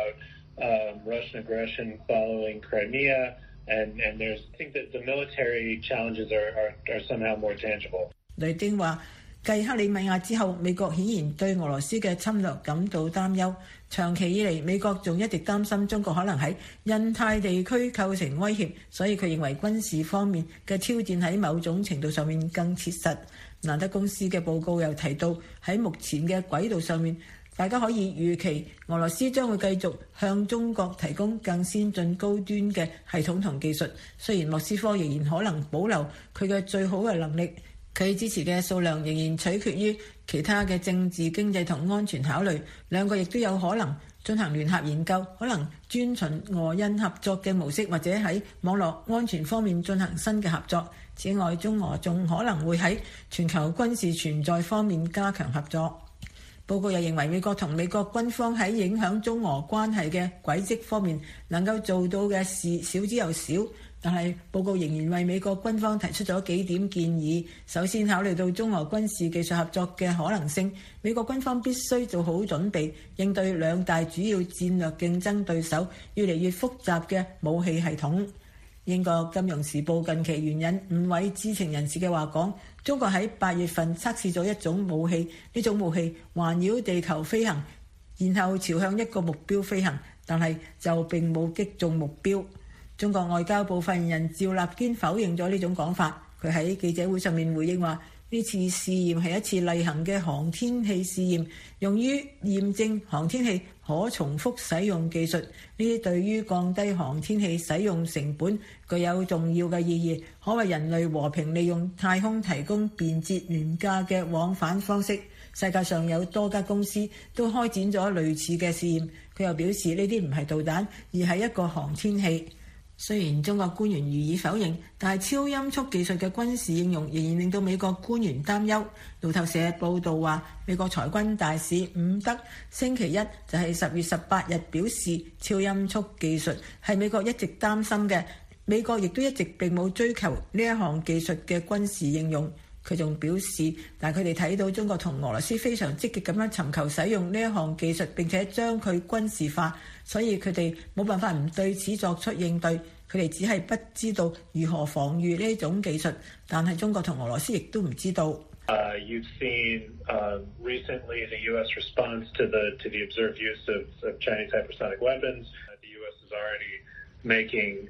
Russian aggression following Crimea, and I think that the military challenges are somehow more tangible. 雷丁話：繼克里米亞之後，美國顯然對俄羅斯嘅侵略感到擔憂。長期以嚟，美國仲一直擔心中國可能喺印太地區構成威脅，所以佢認為軍事方面嘅挑戰喺某種程度上面更切實。蘭德公司嘅報告又提到，喺目前嘅軌道上面，大家可以預期俄羅斯將會繼續向中國提供更先進高端嘅系統同技術。雖然莫斯科仍然可能保留佢嘅最好嘅能力，佢支持嘅數量仍然取決於其他嘅政治、經濟同安全考慮。兩個亦都有可能進行聯合研究，可能遵循俄印合作嘅模式，或者喺網絡安全方面進行新嘅合作。此外，中俄仲可能會喺全球軍事存在方面加強合作。報告又認為，美國同美國軍方喺影響中俄關係嘅軌跡方面能夠做到嘅事少之又少。但係報告仍然為美國軍方提出咗幾點建議。首先，考慮到中俄軍事技術合作嘅可能性，美國軍方必須做好準備，應對兩大主要戰略競爭對手越嚟越複雜嘅武器系統。英國金融時報近期援引5位知情人士嘅話講，中國喺8月份測試咗一種武器，呢種武器環繞地球飛行，然後朝向一個目標飛行，但係就並冇擊中目標。中國外交部發言人趙立堅否認咗呢種講法。佢喺記者會上面回應話，呢次試驗係一次例行嘅航天器試驗，用於驗證航天器可重複使用技術。呢啲對於降低航天器使用成本具有重要嘅意義，可為人類和平利用太空提供便捷廉價嘅往返方式。世界上有多家公司都開展咗類似嘅試驗。佢又表示呢啲唔係導彈，而係一個航天器。雖然中國官員予以否認，但係超音速技術嘅軍事應用仍然令到美國官員擔憂。路透社報道話，美國裁軍大使伍德星期一就係10月18日表示，超音速技術係美國一直擔心嘅，美國亦都一直並冇追求呢一項技術嘅軍事應用。佢仲表示，但係佢哋睇到中國同俄羅斯非常積極咁樣尋求使用呢一項技術，並且將佢軍事化，所以佢哋冇辦法唔對此作出應對。佢哋只係不知道如何防禦呢種技術，但係中國同俄羅斯亦都唔知道。 You've seen recently the U.S. response to the observed use of Chinese hypersonic weapons. The U.S. is already making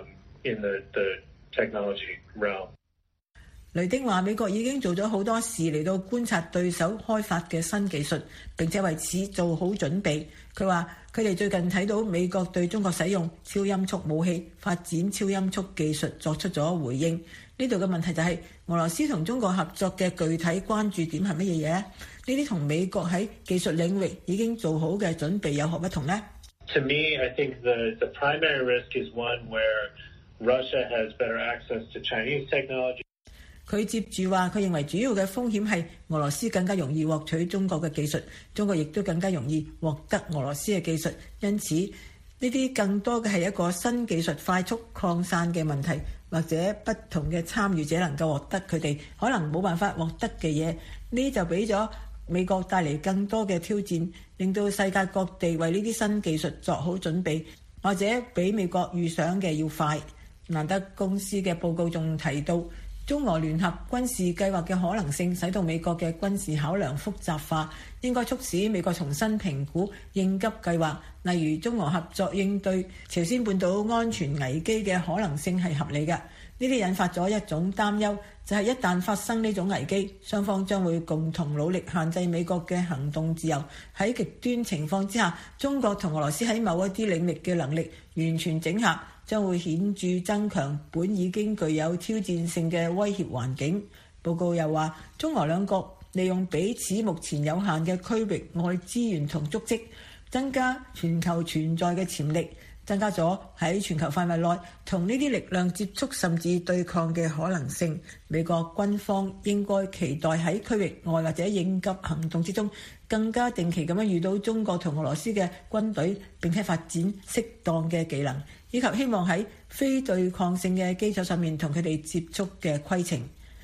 in the technology realm. 雷丁話：美國已經做咗好多事嚟到觀察對手開發嘅新技術，並且為此做好準備。佢話：佢哋最近睇到美國對中國使用超音速武器、發展超音速技術作出咗回應。呢度嘅問題就係俄羅斯同中國合作嘅具體關注點係乜嘢嘢？呢啲同美國喺技術領域已經做好嘅準備有何不同呢？ To me, I think the primary risk is one where Russia has better access to Chinese technology. 佢接住話，佢認為主要嘅風險係俄羅斯更加容易獲取中國嘅技術，中國亦都更加容易獲得俄羅斯嘅技術。因此，呢啲更多嘅係一個新技術快速擴散嘅問題，或者不同嘅參與者能夠獲得佢哋可能冇辦法獲得嘅嘢。呢就俾咗美國帶嚟更多嘅挑戰，令到世界各地為呢啲新技術作好準備，或者比美國預想嘅要快。蘭德公司嘅報告仲提到，中俄聯合軍事計劃嘅可能性使到美國嘅軍事考量複雜化，應該促使美國重新評估應急計劃，例如中俄合作應對朝鮮半島安全危機嘅可能性係合理嘅。呢啲引發咗一種擔憂，就係一旦發生呢種危機，雙方將會共同努力限制美國嘅行動自由。喺極端情況之下，中國同俄羅斯喺某一啲領域嘅能力完全整合，將會顯著增強本已經具有挑戰性嘅威脅環境。報告又話，中俄兩國利用彼此目前有限嘅區域外資源同足跡，增加全球存在嘅潛力，增加咗喺全球範圍內同呢啲力量接觸甚至對抗嘅可能性。美國軍方應該期待喺區域外或者應急行動之中，更加定期咁樣遇到中國同俄羅斯嘅軍隊，並且發展適當嘅技能，以及希望喺非對抗性嘅基礎上面同佢哋接觸嘅規程。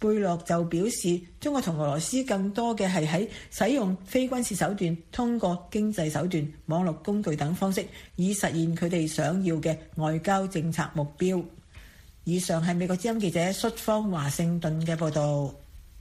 貝洛就表示，中國同俄羅斯更多嘅係喺使用非軍事手段，通過經濟手段、網絡工具等方式，以實現佢哋想要嘅外交政策目標。以上係美國之音記者率方華盛頓嘅報導。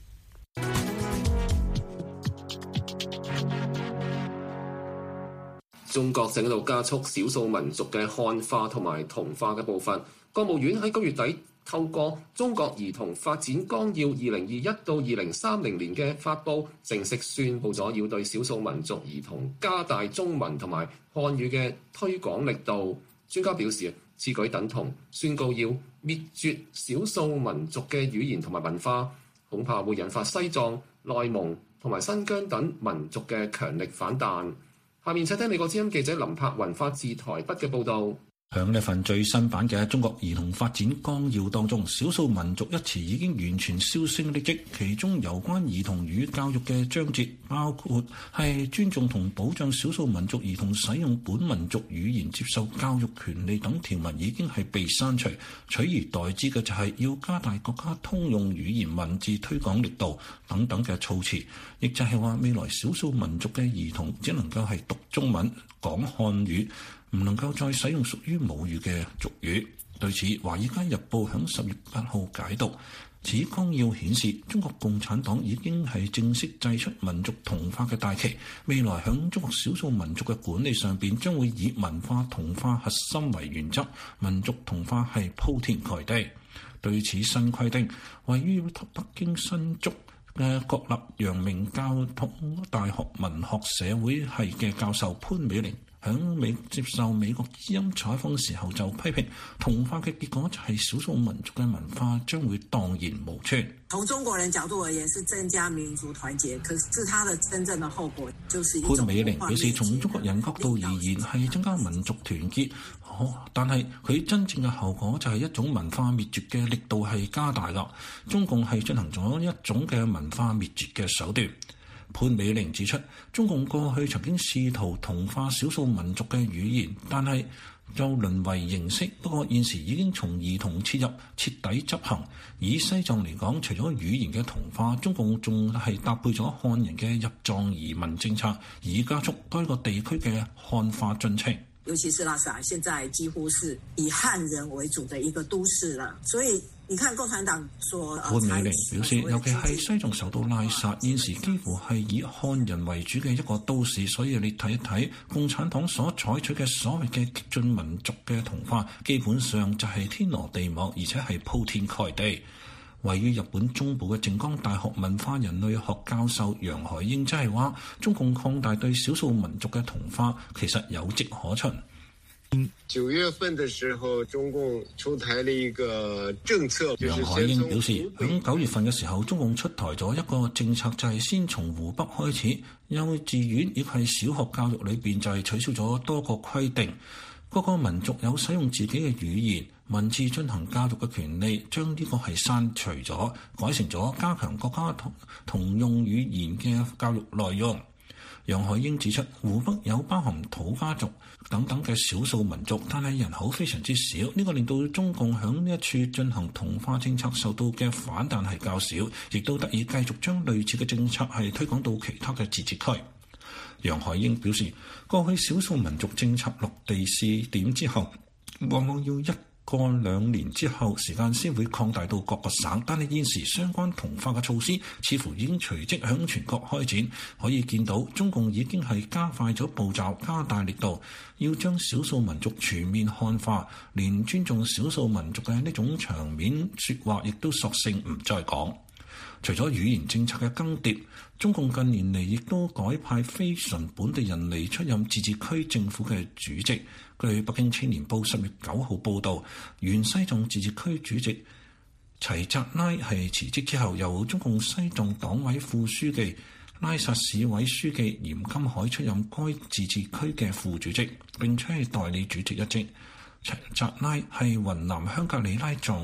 中國正喺度加速少數民族嘅漢化同埋同化嘅步伐。國務院喺9月底透過《中國兒童發展綱要2021到2030年》嘅發布，正式宣布咗要對少數民族兒童加大中文同埋漢語嘅推廣力度。專家表示，此舉等同宣告要滅絕少數民族嘅語言同埋文化，恐怕會引發西藏、內蒙同埋新疆等民族嘅強力反彈。下面請聽美國之音記者林柏雲發自台北嘅報導。 響呢份最新版嘅《中國兒童發展綱要》當中，少數民族一詞已經完全銷聲匿跡。其中有關兒童語教育嘅章節，包括係尊重同保障少數民族兒童使用本民族語言接受教育權利等條文已經係被刪除，取而代之嘅就係要加大國家通用語言文字推廣力度等等嘅措辭，亦就係話未來少數民族嘅兒童只能夠係讀中文、講漢語，唔能夠再使用屬於母語嘅俗語。對此，《華爾街日報》響10月8號解讀，此綱要顯示中國共產黨已經係正式祭出民族同化嘅大旗，未來響中國少數民族嘅管理上邊將會以文化同化核心為原則，民族同化係鋪天蓋地。對此新規定，位於北京新竹嘅國立陽明交通大學文學社會系嘅教授潘美玲響接受美國之音採訪時候就批評，同化嘅結果就係少數民族嘅文化將會蕩然無存。 從中國人角度而言，是增加民族團結，可是它的真正的後果就是一種潘美玲表示，從中國人角度而言係增加民族團結，但係佢真正嘅後果就係一種文化滅絕嘅力度係加大啦。中共係進行咗一種嘅文化滅絕嘅手段。潘美玲指出，中共過去曾經試圖同化少數民族嘅語言，但係就淪為形式。不過現時已經從兒童切入，徹底執行。以西藏嚟講，除咗語言嘅同化，中共仲係搭配咗漢人嘅入藏移民政策，以加速該個地區嘅漢化進程。 尤其是拉薩，現在幾乎是以漢人為主的一個都市了，所以你看共產黨所潘美玲表示，尤其係西藏首都拉薩，現時幾乎係以漢人為主嘅一個都市，所以你睇一睇共產黨所採取嘅所謂嘅激進民族嘅同化，基本上就係天羅地網，而且係鋪天蓋地。位於日本中部嘅靜岡大學文化人類學教授楊海英即係話，中共擴大對少數民族嘅同化其實有跡可循。 9月份的時候，中共出台了一個政策。 楊海英表示，響9月份嘅時候，中共出台咗一個政策，就係先從湖北開始，幼稚園亦係小學教育裏邊就係取消咗多個規定，各個民族有使用自己嘅語言文字進行教育嘅權利，將呢個係刪除咗，改成咗加強國家同用語言嘅教育內容。楊海英指出，湖北有包含土家族等等嘅少數民族，但係人口非常之少，呢個令到中共響呢一處進行同化政策受到嘅反彈係較少，亦都得以繼續將類似嘅政策係推廣到其他嘅自治區。楊海英表示，過去少數民族政策落地試點之後，往往要1個2年之後時間先會擴大到各個省，但係現時相關同化嘅措施似乎已經隨即向全國開展，可以見到中共已經係加快咗步驟，加大力度，要將少數民族全面漢化，連尊重少數民族嘅呢種場面說話亦都索性唔再講。除咗語言政策嘅更迭，中共近年嚟亦都改派非純本地人嚟出任自治區政府嘅主席。據北京青年報10月9號報導，原西藏自治區主席齊扎拉係辭職之後，由中共西藏黨委副書記、拉薩市委書記嚴金海出任該自治區嘅副主席，並且係代理主席一職。齊扎拉係雲南香格里拉藏族，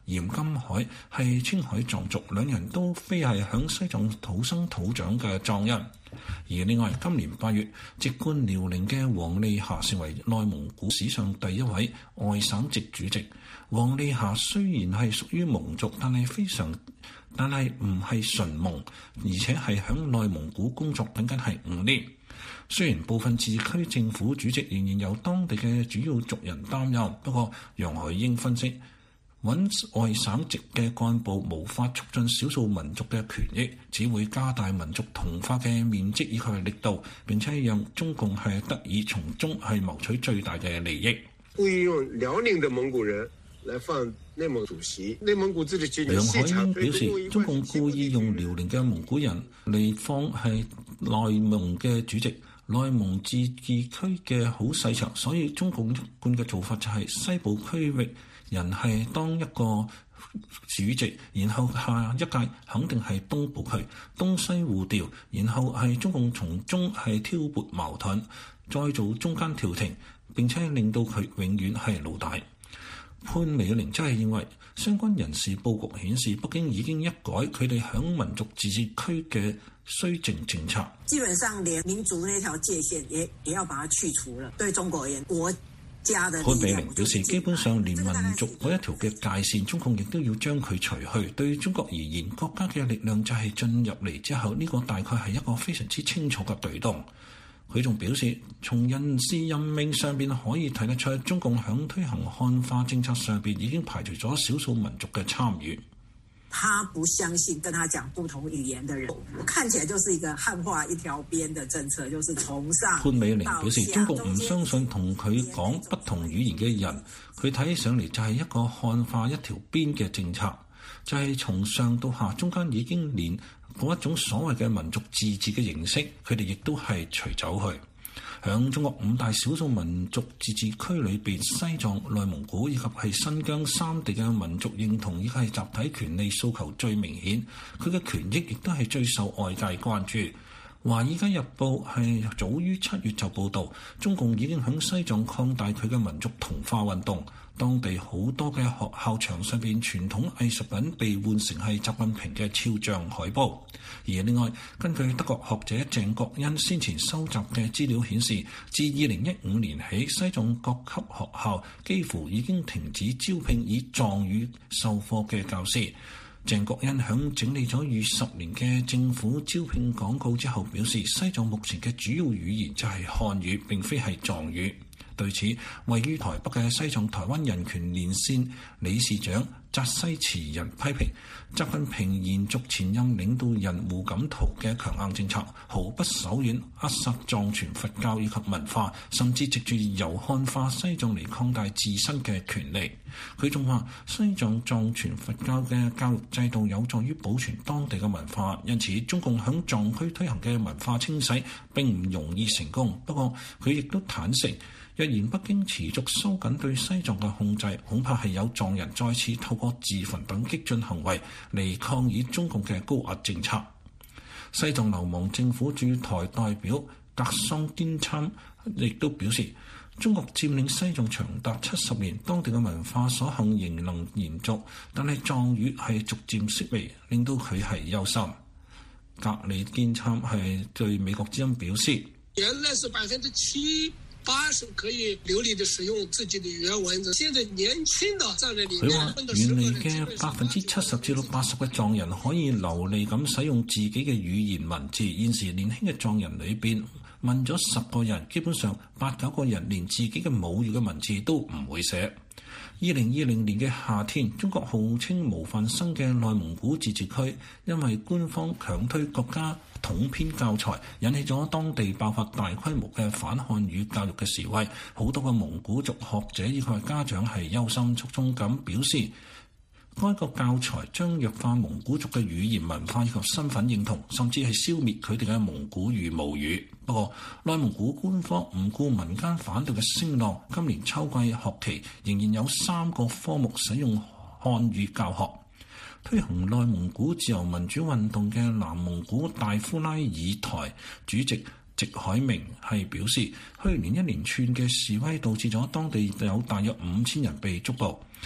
嚴金海係青海藏族，兩人都非係響西藏土生土長嘅藏人。而另外，今年8月，籍貫遼寧嘅王利霞成為內蒙古史上第一位外省籍主席。王利霞雖然係屬於蒙族，但係唔係純蒙，而且係響內蒙古工作僅僅係5年。雖然部分自治區政府主席仍然由當地嘅主要族人擔任，不過楊海英分析，揾外省籍嘅幹部無法促進少數民族嘅權益，只會加大民族同化嘅面積以及力度，並且讓中共係得以從中係謀取最大嘅利益。 故意用遼寧的蒙古人來放內蒙主席，內蒙古自治區楊海英表示，中共故意用遼寧嘅蒙古人嚟放係內蒙嘅主席，內蒙自治區嘅好細長，所以中共一貫嘅做法就係西部區域人係當一個主席，然後下一屆肯定係東部區，東西互調，然後係中共從中係挑撥矛盾，再做中間調停，並且令到佢永遠係老大。潘美玲真係認為，相關人士佈局顯示，北京已經一改佢哋響民族自治區嘅綏靖政策， 基本上連民族那條界線也要把它去除了。對中國而言，國家的潘美玲表示，基本上連民族嗰一條嘅界線，中共亦都要將佢除去。對中國而言，國家嘅力量就係進入嚟之後，呢個大概係一個非常之清楚嘅對動。佢仲表示，從人事任命上邊可以睇得出，中共響推行漢化政策上邊已經排除咗少數民族嘅參與。 他不相信跟他講不同語言的人，看起來就是一個漢化一條邊的政策，就是從上。 潘美玲表示，中共唔相信同佢講不同語言嘅人，佢睇起上嚟就係一個漢化一條邊嘅政策，就係從上到下，中間已經連嗰一種所謂嘅民族自治嘅形式，佢哋亦都係除走去。響中國5大少數民族自治區裏邊，西藏、內蒙古以及係新疆3地嘅民族認同以及係集體權利訴求最明顯，佢嘅權益亦都係最受外界關注。《華爾街日報》係早於7月就報導，中共已經響西藏擴大佢嘅民族同化運動，當地好多嘅學校牆上邊傳統藝術品被換成係習近平嘅肖像海報。而另外，根據德國學者鄭國恩先前收集嘅資料顯示，自2015年起，西藏各級學校幾乎已經停止招聘以藏語授課嘅教師。鄭國恩響整理咗逾10年嘅政府招聘廣告之後表示，西藏目前嘅主要語言就係漢語，並非係藏語。對此，位於台北嘅西藏台灣人權連線理事長扎西慈仁批評，習近平延續前任領導人胡錦濤嘅強硬政策，毫不手軟扼殺藏傳佛教以及文化，甚至藉住由漢化西藏嚟擴大自身嘅權利。佢仲話，西藏藏傳佛教嘅教育制度有助於保存當地嘅文化，因此中共響藏區推行嘅文化清洗並唔容易成功。不過佢亦都坦承，若然北京持續收緊對西藏嘅控制，恐怕係有藏人再次透過自焚等激進行為嚟抗議中共嘅高壓政策。西藏流亡政府駐台代表格桑堅參亦都表示，中國佔領西藏長達70年，當地嘅文化所幸仍能延續，但係藏語係逐漸式微，令到佢係憂心。格里堅參係對美國之音表示， 原來是7%-8%可以流利地使用自己的原文字，現在年輕的藏人裏面， 佢話原嚟嘅70%至80%嘅藏人可以流利咁使用自己嘅語言文字，現時年輕嘅藏人裏邊問咗10個人，基本上8-9個人連自己嘅母語嘅文字都唔會寫。2020年嘅夏天，中國號稱模範生嘅內蒙古自治區，因為官方強推國家統編教材，引起咗當地爆發大規模嘅反漢語教育嘅示威。好多個蒙古族學者以及家長係憂心忡忡咁表示，該個教材將弱化蒙古族嘅語言文化以及身份認同，甚至係消滅佢哋嘅蒙古語母語。不過，內蒙古官方唔顧民間反對嘅聲浪，今年秋季學期仍然有3個科目使用漢語教學。推行內蒙古自由民主運動嘅南蒙古大呼拉爾台主席席海明係表示，去年一連串嘅示威導致咗當地有大約5000人被捉捕。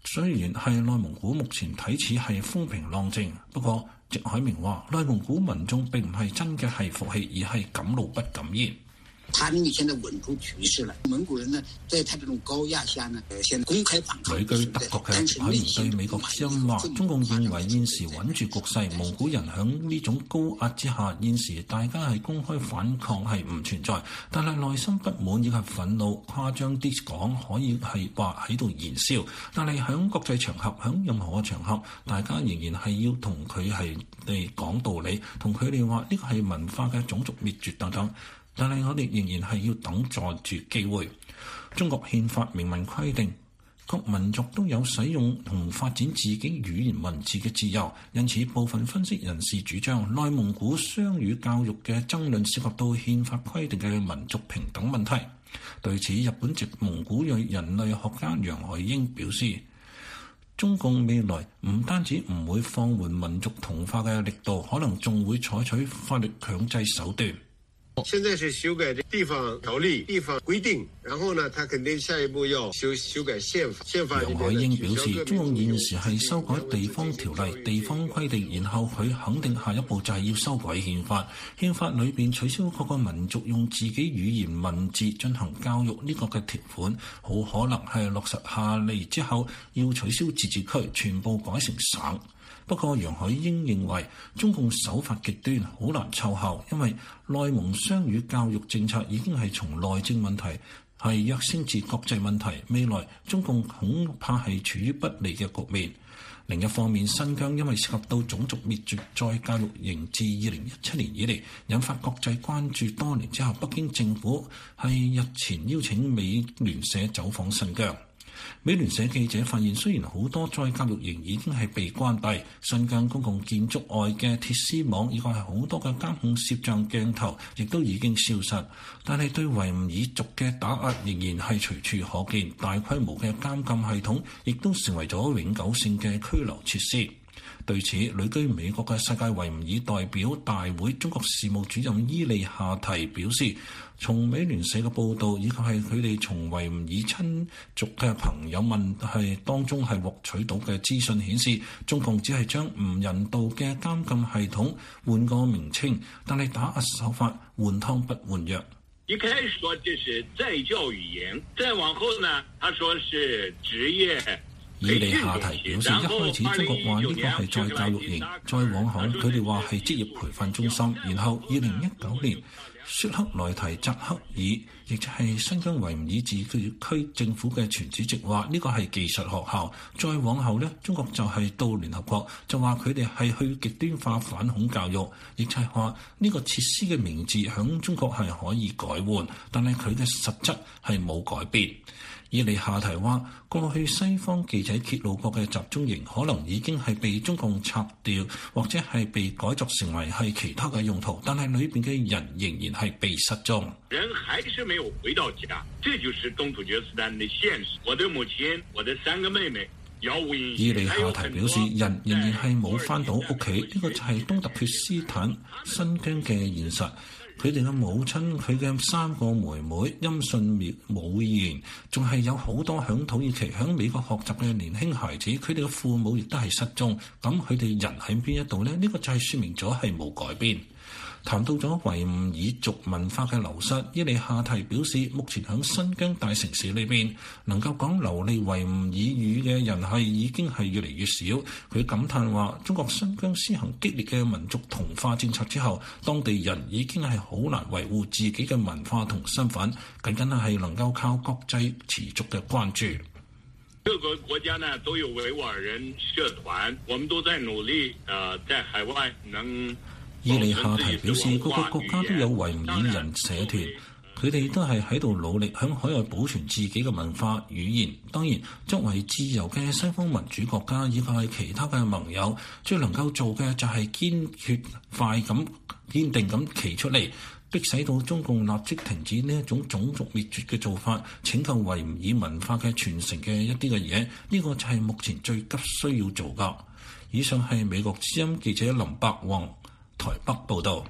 雖然係內蒙古目前睇似係風平浪靜，不過矽海明話內蒙古民眾並唔係真嘅係服氣，而係敢怒不敢言。 他們現在穩住局勢了，蒙古人呢，在他這種高壓下呢，現在公開反抗。 旅居德國嘅矽海明對美國之音話：中共認為現時穩住局勢，蒙古人響呢種高壓之下，現時大家係公開反抗係唔存在，但係內心不滿以及憤怒，誇張啲講可以係話喺度燃燒。但係響國際場合，響任何嘅場合，大家仍然係要同佢係嚟講道理，同佢哋話呢個係文化嘅種族滅絕等等。但係我哋仍然係要等待住機會。中國憲法明文規定，各民族都有使用同發展自己語言文字嘅自由，因此部分分析人士主張內蒙古雙語教育嘅爭論涉及到憲法規定嘅民族平等問題。對此，日本籍蒙古裔人類學家楊海英表示，中共未來唔單止唔會放緩民族同化嘅力度，可能仲會採取法律強制手段。 現在是修改地方條例、地方規定，然後呢，他肯定下一步要修改憲法。 楊海英表示，中共現時係修改地方條例、地方規定，然後佢肯定下一步就係要修改憲法。憲法裏邊取消各個民族用自己語言文字進行教育呢個嘅條款，好可能係落實下嚟之後要取消自治區，全部改成省。不過，楊海英認為中共手法極端，好難奏效，因為內蒙雙語教育政策已經係從內政問題係躍升至國際問題，未來中共恐怕係處於不利嘅局面。另一方面，新疆因為涉及到種族滅絕再教育營自2017年以嚟，引發國際關注多年之後，北京政府係日前邀請美聯社走訪新疆。美聯社記者發現，雖然好多再教育營已經係被關閉，新疆公共建築外嘅鐵絲網以及係好多嘅監控攝像鏡頭亦都已經消失，但係對維吾爾族嘅打壓仍然係隨處可見，大規模嘅監禁系統亦都成為咗永久性嘅拘留設施。對此，旅居美國嘅世界維吾爾代表大會中國事務主任伊利夏提表示，從美聯社嘅報導以及係佢哋從維吾爾親族嘅朋友問係當中係獲取到嘅資訊顯示，中共只係將唔人道嘅監禁系統換個名稱，但係打壓手法換湯不換藥。 一開始說這是在教語言，再往後呢，他說是職業。 伊利夏提表示，一開始中國話呢個係再教育營，再往後佢哋話係職業培訓中心，然後2019年雪克萊提扎克爾，亦即係新疆維吾爾自治區政府嘅前主席話呢個係技術學校，再往後呢，中國就係到聯合國就話佢哋係去極端化反恐教育，亦即係話呢個設施嘅名字響中國係可以改換，但係佢嘅實質係冇改變。伊利夏提話，過去西方記者揭露過嘅集中營可能已經係被中共拆掉，或者係被改作成為係其他嘅用途，但係裏邊嘅人仍然係被失蹤。 人還是沒有回到家，這就是東土厥斯坦的現實。我的母親，我的3個妹妹，杳無音信。 伊利夏提表示，人仍然係冇返到屋企，呢個就係東突厥斯坦新疆嘅現實。佢哋嘅母親，佢嘅3個妹妹音訊冇言，仲係有好多響土耳其、響美國學習嘅年輕孩子，佢哋嘅父母亦都係失蹤。咁佢哋人喺邊一度呢？呢個就係説明咗係冇改變。談到咗維吾爾族文化嘅流失，伊利夏提表示，目前喺新疆大城市裏邊能夠講流利維吾爾語嘅人係已經係越嚟越少。佢感嘆話，中國新疆施行激烈嘅民族同化政策之後，當地人已經係好難維護自己嘅文化同身份，僅僅係能夠靠國際持續嘅關注。 各個國家呢都有維吾爾人社團，我們都在努力，在海外能。 伊利夏提表示，各個國家都有維吾爾人社團，佢哋都係喺度努力響海外保存自己嘅文化語言。當然，作為自由嘅西方民主國家以及係其他嘅盟友，最能夠做嘅就係堅定咁企出嚟，迫使到中共立即停止呢一種種族滅絕嘅做法，拯救維吾爾文化嘅傳承嘅一啲嘅嘢。呢個就係目前最急需要做㗎。以上係美國之音記者林伯宏台北報道。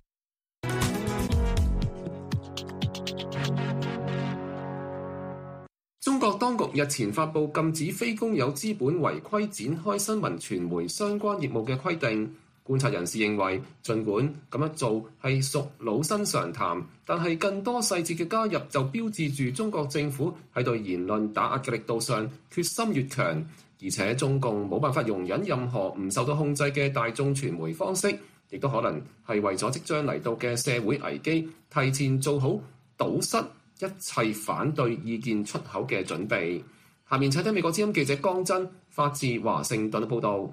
中國當局日前發布禁止非公有資本違規展開新聞傳媒相關業務嘅規定。觀察人士認為，儘管咁樣做係屬老生常談，但係更多細節嘅加入就標誌住中國政府喺對言論打壓嘅力度上決心越強，而且中共冇辦法容忍任何唔受到控制嘅大眾傳媒方式，亦都可能係為咗即將嚟到嘅社會危機提前做好堵塞一切反對意見出口嘅準備。下面請聽美國之音記者江真發自華盛頓嘅報導。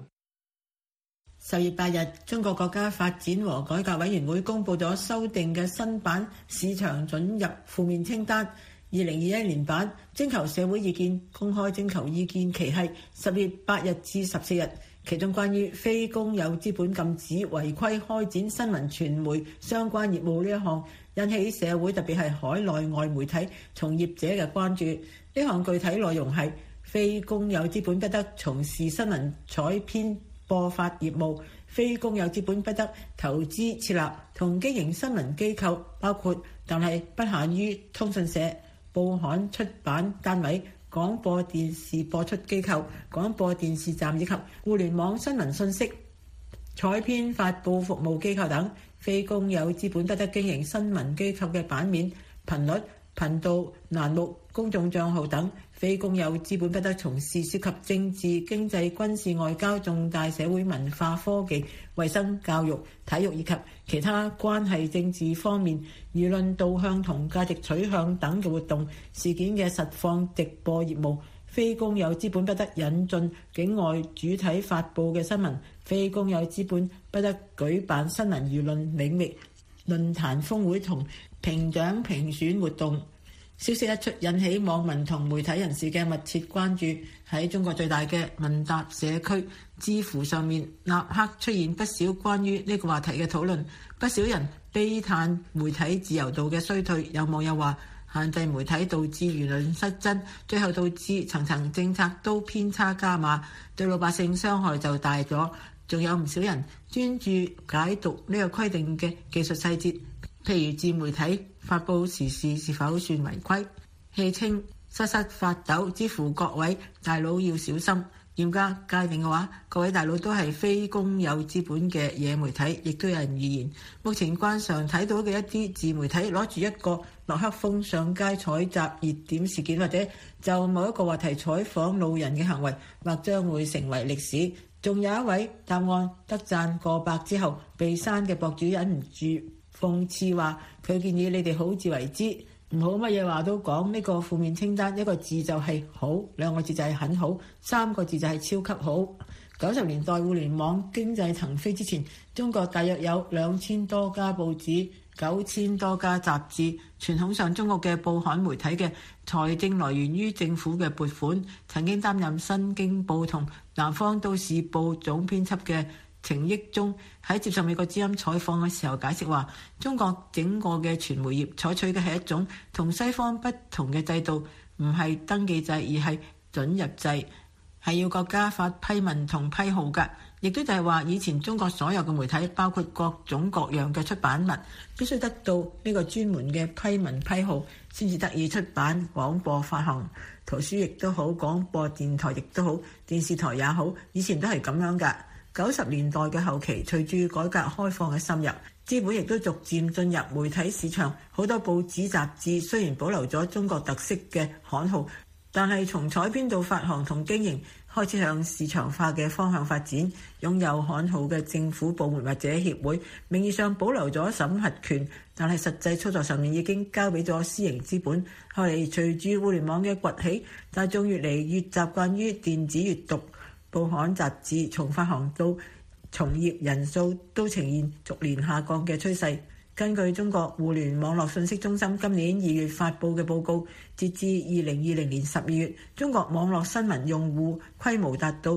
10月8日，中國國家發展和改革委員會公布咗修訂嘅新版市場准入負面清單2021年版，徵求社會意見，公開徵求意見期係10月8日至14日。其中關於非公有資本禁止違規開展新聞傳媒相關業務呢一項，引起社會特別係海內外媒體從業者嘅關注。呢項具體內容係非公有資本不得從事新聞採編播發業務，非公有資本不得投資設立同經營新聞機構，包括但係不限於通訊社、報刊出版單位、廣播電視播出機構、廣播電視站以及互聯網新聞信息採編發布服務機構等。非公有資本不得經營新聞機構嘅版面、頻率、頻道、欄目、公眾帳號等。非公有資本不得從事涉及政治、經濟、軍事、外交、重大社會文化、科技、衛生、教育、體育以及其他關係政治方面輿論導向同價值取向等嘅活動事件嘅實況直播業務。非公有資本不得引進境外主體發布嘅新聞。非公有資本不得舉辦新聞輿論領域論壇、峰會同評獎評選活動。消息一出，引起網民同媒體人士嘅密切關注。喺中國最大嘅問答社區知乎上面，立刻出現不少關於呢個話題嘅討論。不少人悲嘆媒體自由度嘅衰退，有網友話限制媒體導致輿論失真，最後導致層層政策都偏差加碼，對老百姓傷害就大咗。仲有唔少人專注解讀呢個規定嘅技術細節，譬如自媒體發布時事是否算違規，戲稱瑟瑟發抖，之乎各位大佬要小心。嚴格界定嘅話，各位大佬都係非公有資本嘅野媒體，亦都有人預言，目前慣常睇到嘅一啲自媒體攞住一個洛克風上街採集熱點事件，或者就某一個話題採訪路人嘅行為，或將會成為歷史。仲有一位答案得讚過百之後被刪嘅博主忍唔住諷刺話，佢建議你哋好自為之，唔好乜嘢話都講。呢個負面清單一個字就係好，兩個字就係很好，三個字就係超級好。90年代互聯網經濟騰飛之前，中國大約有2000多家報紙、9000多家雜誌。傳統上中國嘅報刊媒體嘅財政來源於政府嘅撥款。曾經擔任《新京報》同《南方都市報》總編輯嘅程益忠喺接受美國之音採訪嘅時候解釋話，中國整個嘅傳媒業採取嘅係一種同西方不同嘅制度，唔係登記制，而係准入制，係要國家發批文同批號㗎。亦都就係話，以前中國所有嘅媒體，包括各種各樣嘅出版物，必須得到呢個專門嘅批文批號先至得以出版、廣播發行。圖書亦都好，廣播電台亦都好，電視台也好，以前都係咁樣㗎。90年代嘅後期，隨住改革開放嘅深入，資本亦都逐漸進入媒體市場。好多報紙雜誌雖然保留咗中國特色嘅刊號，但係從採編到發行同經營，開始向市場化嘅方向發展。擁有刊號嘅政府部門或者協會，名義上保留咗審核權，但係實際操作上面已經交俾咗私營資本。後嚟隨住互聯網嘅崛起，大眾越嚟越習慣於電子閱讀。報刊雜誌從發行到從業人數都呈現逐年下降嘅趨勢。根據中國互聯網絡信息中心今年2月發布嘅報告，截至2020年12月，中國網絡新聞用戶規模達到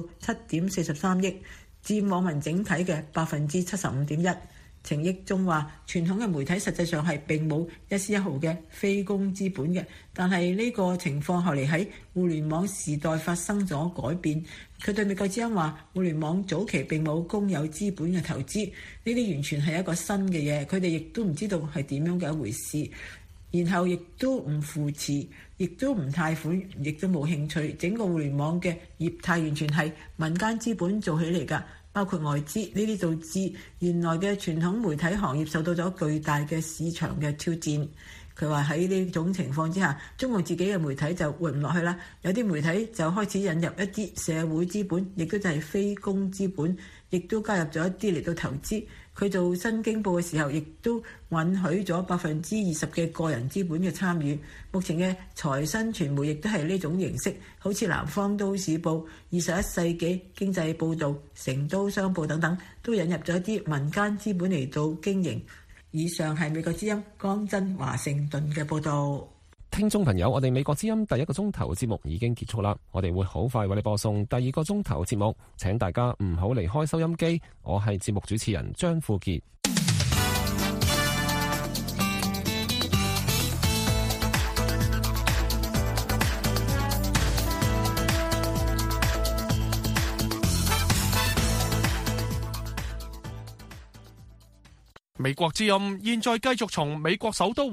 7.43 億，佔網民整體嘅 75.1%。程益忠話，傳統嘅媒體實際上係並冇一絲一毫嘅非公資本嘅，但係呢個情況後嚟喺互聯網時代發生咗改變。佢對美國之音話，互聯網早期並冇公有資本嘅投資，呢啲完全係一個新嘅嘢，佢哋亦都唔知道係點樣嘅一回事。 然後亦都唔扶持，亦都唔貸款，亦都冇興趣。整個互聯網嘅業態完全係民間資本做起嚟㗎，包括外資，呢啲導致原來嘅傳統媒體行業受到咗巨大嘅市場嘅挑戰。佢話喺呢種情況之下，中國自己嘅媒體就活唔落去啦。有啲媒體就開始引入一啲社會資本，亦都就係非公資本，亦都加入咗一啲嚟到投資。佢做新京報嘅時候，亦都允許咗20%嘅個人資本嘅參與。目前嘅財新傳媒亦都係呢種形式，好似南方都市報、21世紀經濟報導、成都商報等等，都引入咗一啲民間資本嚟到經營。以上係美國之音江真華盛頓嘅報導。 聽眾朋友，我哋美國之音第一個鐘頭節目已經結束啦，我哋會好快為你播送第二個鐘頭節目，請大家唔好離開收音機。我係節目主持人張富傑。 美國之音現在繼續從美國首都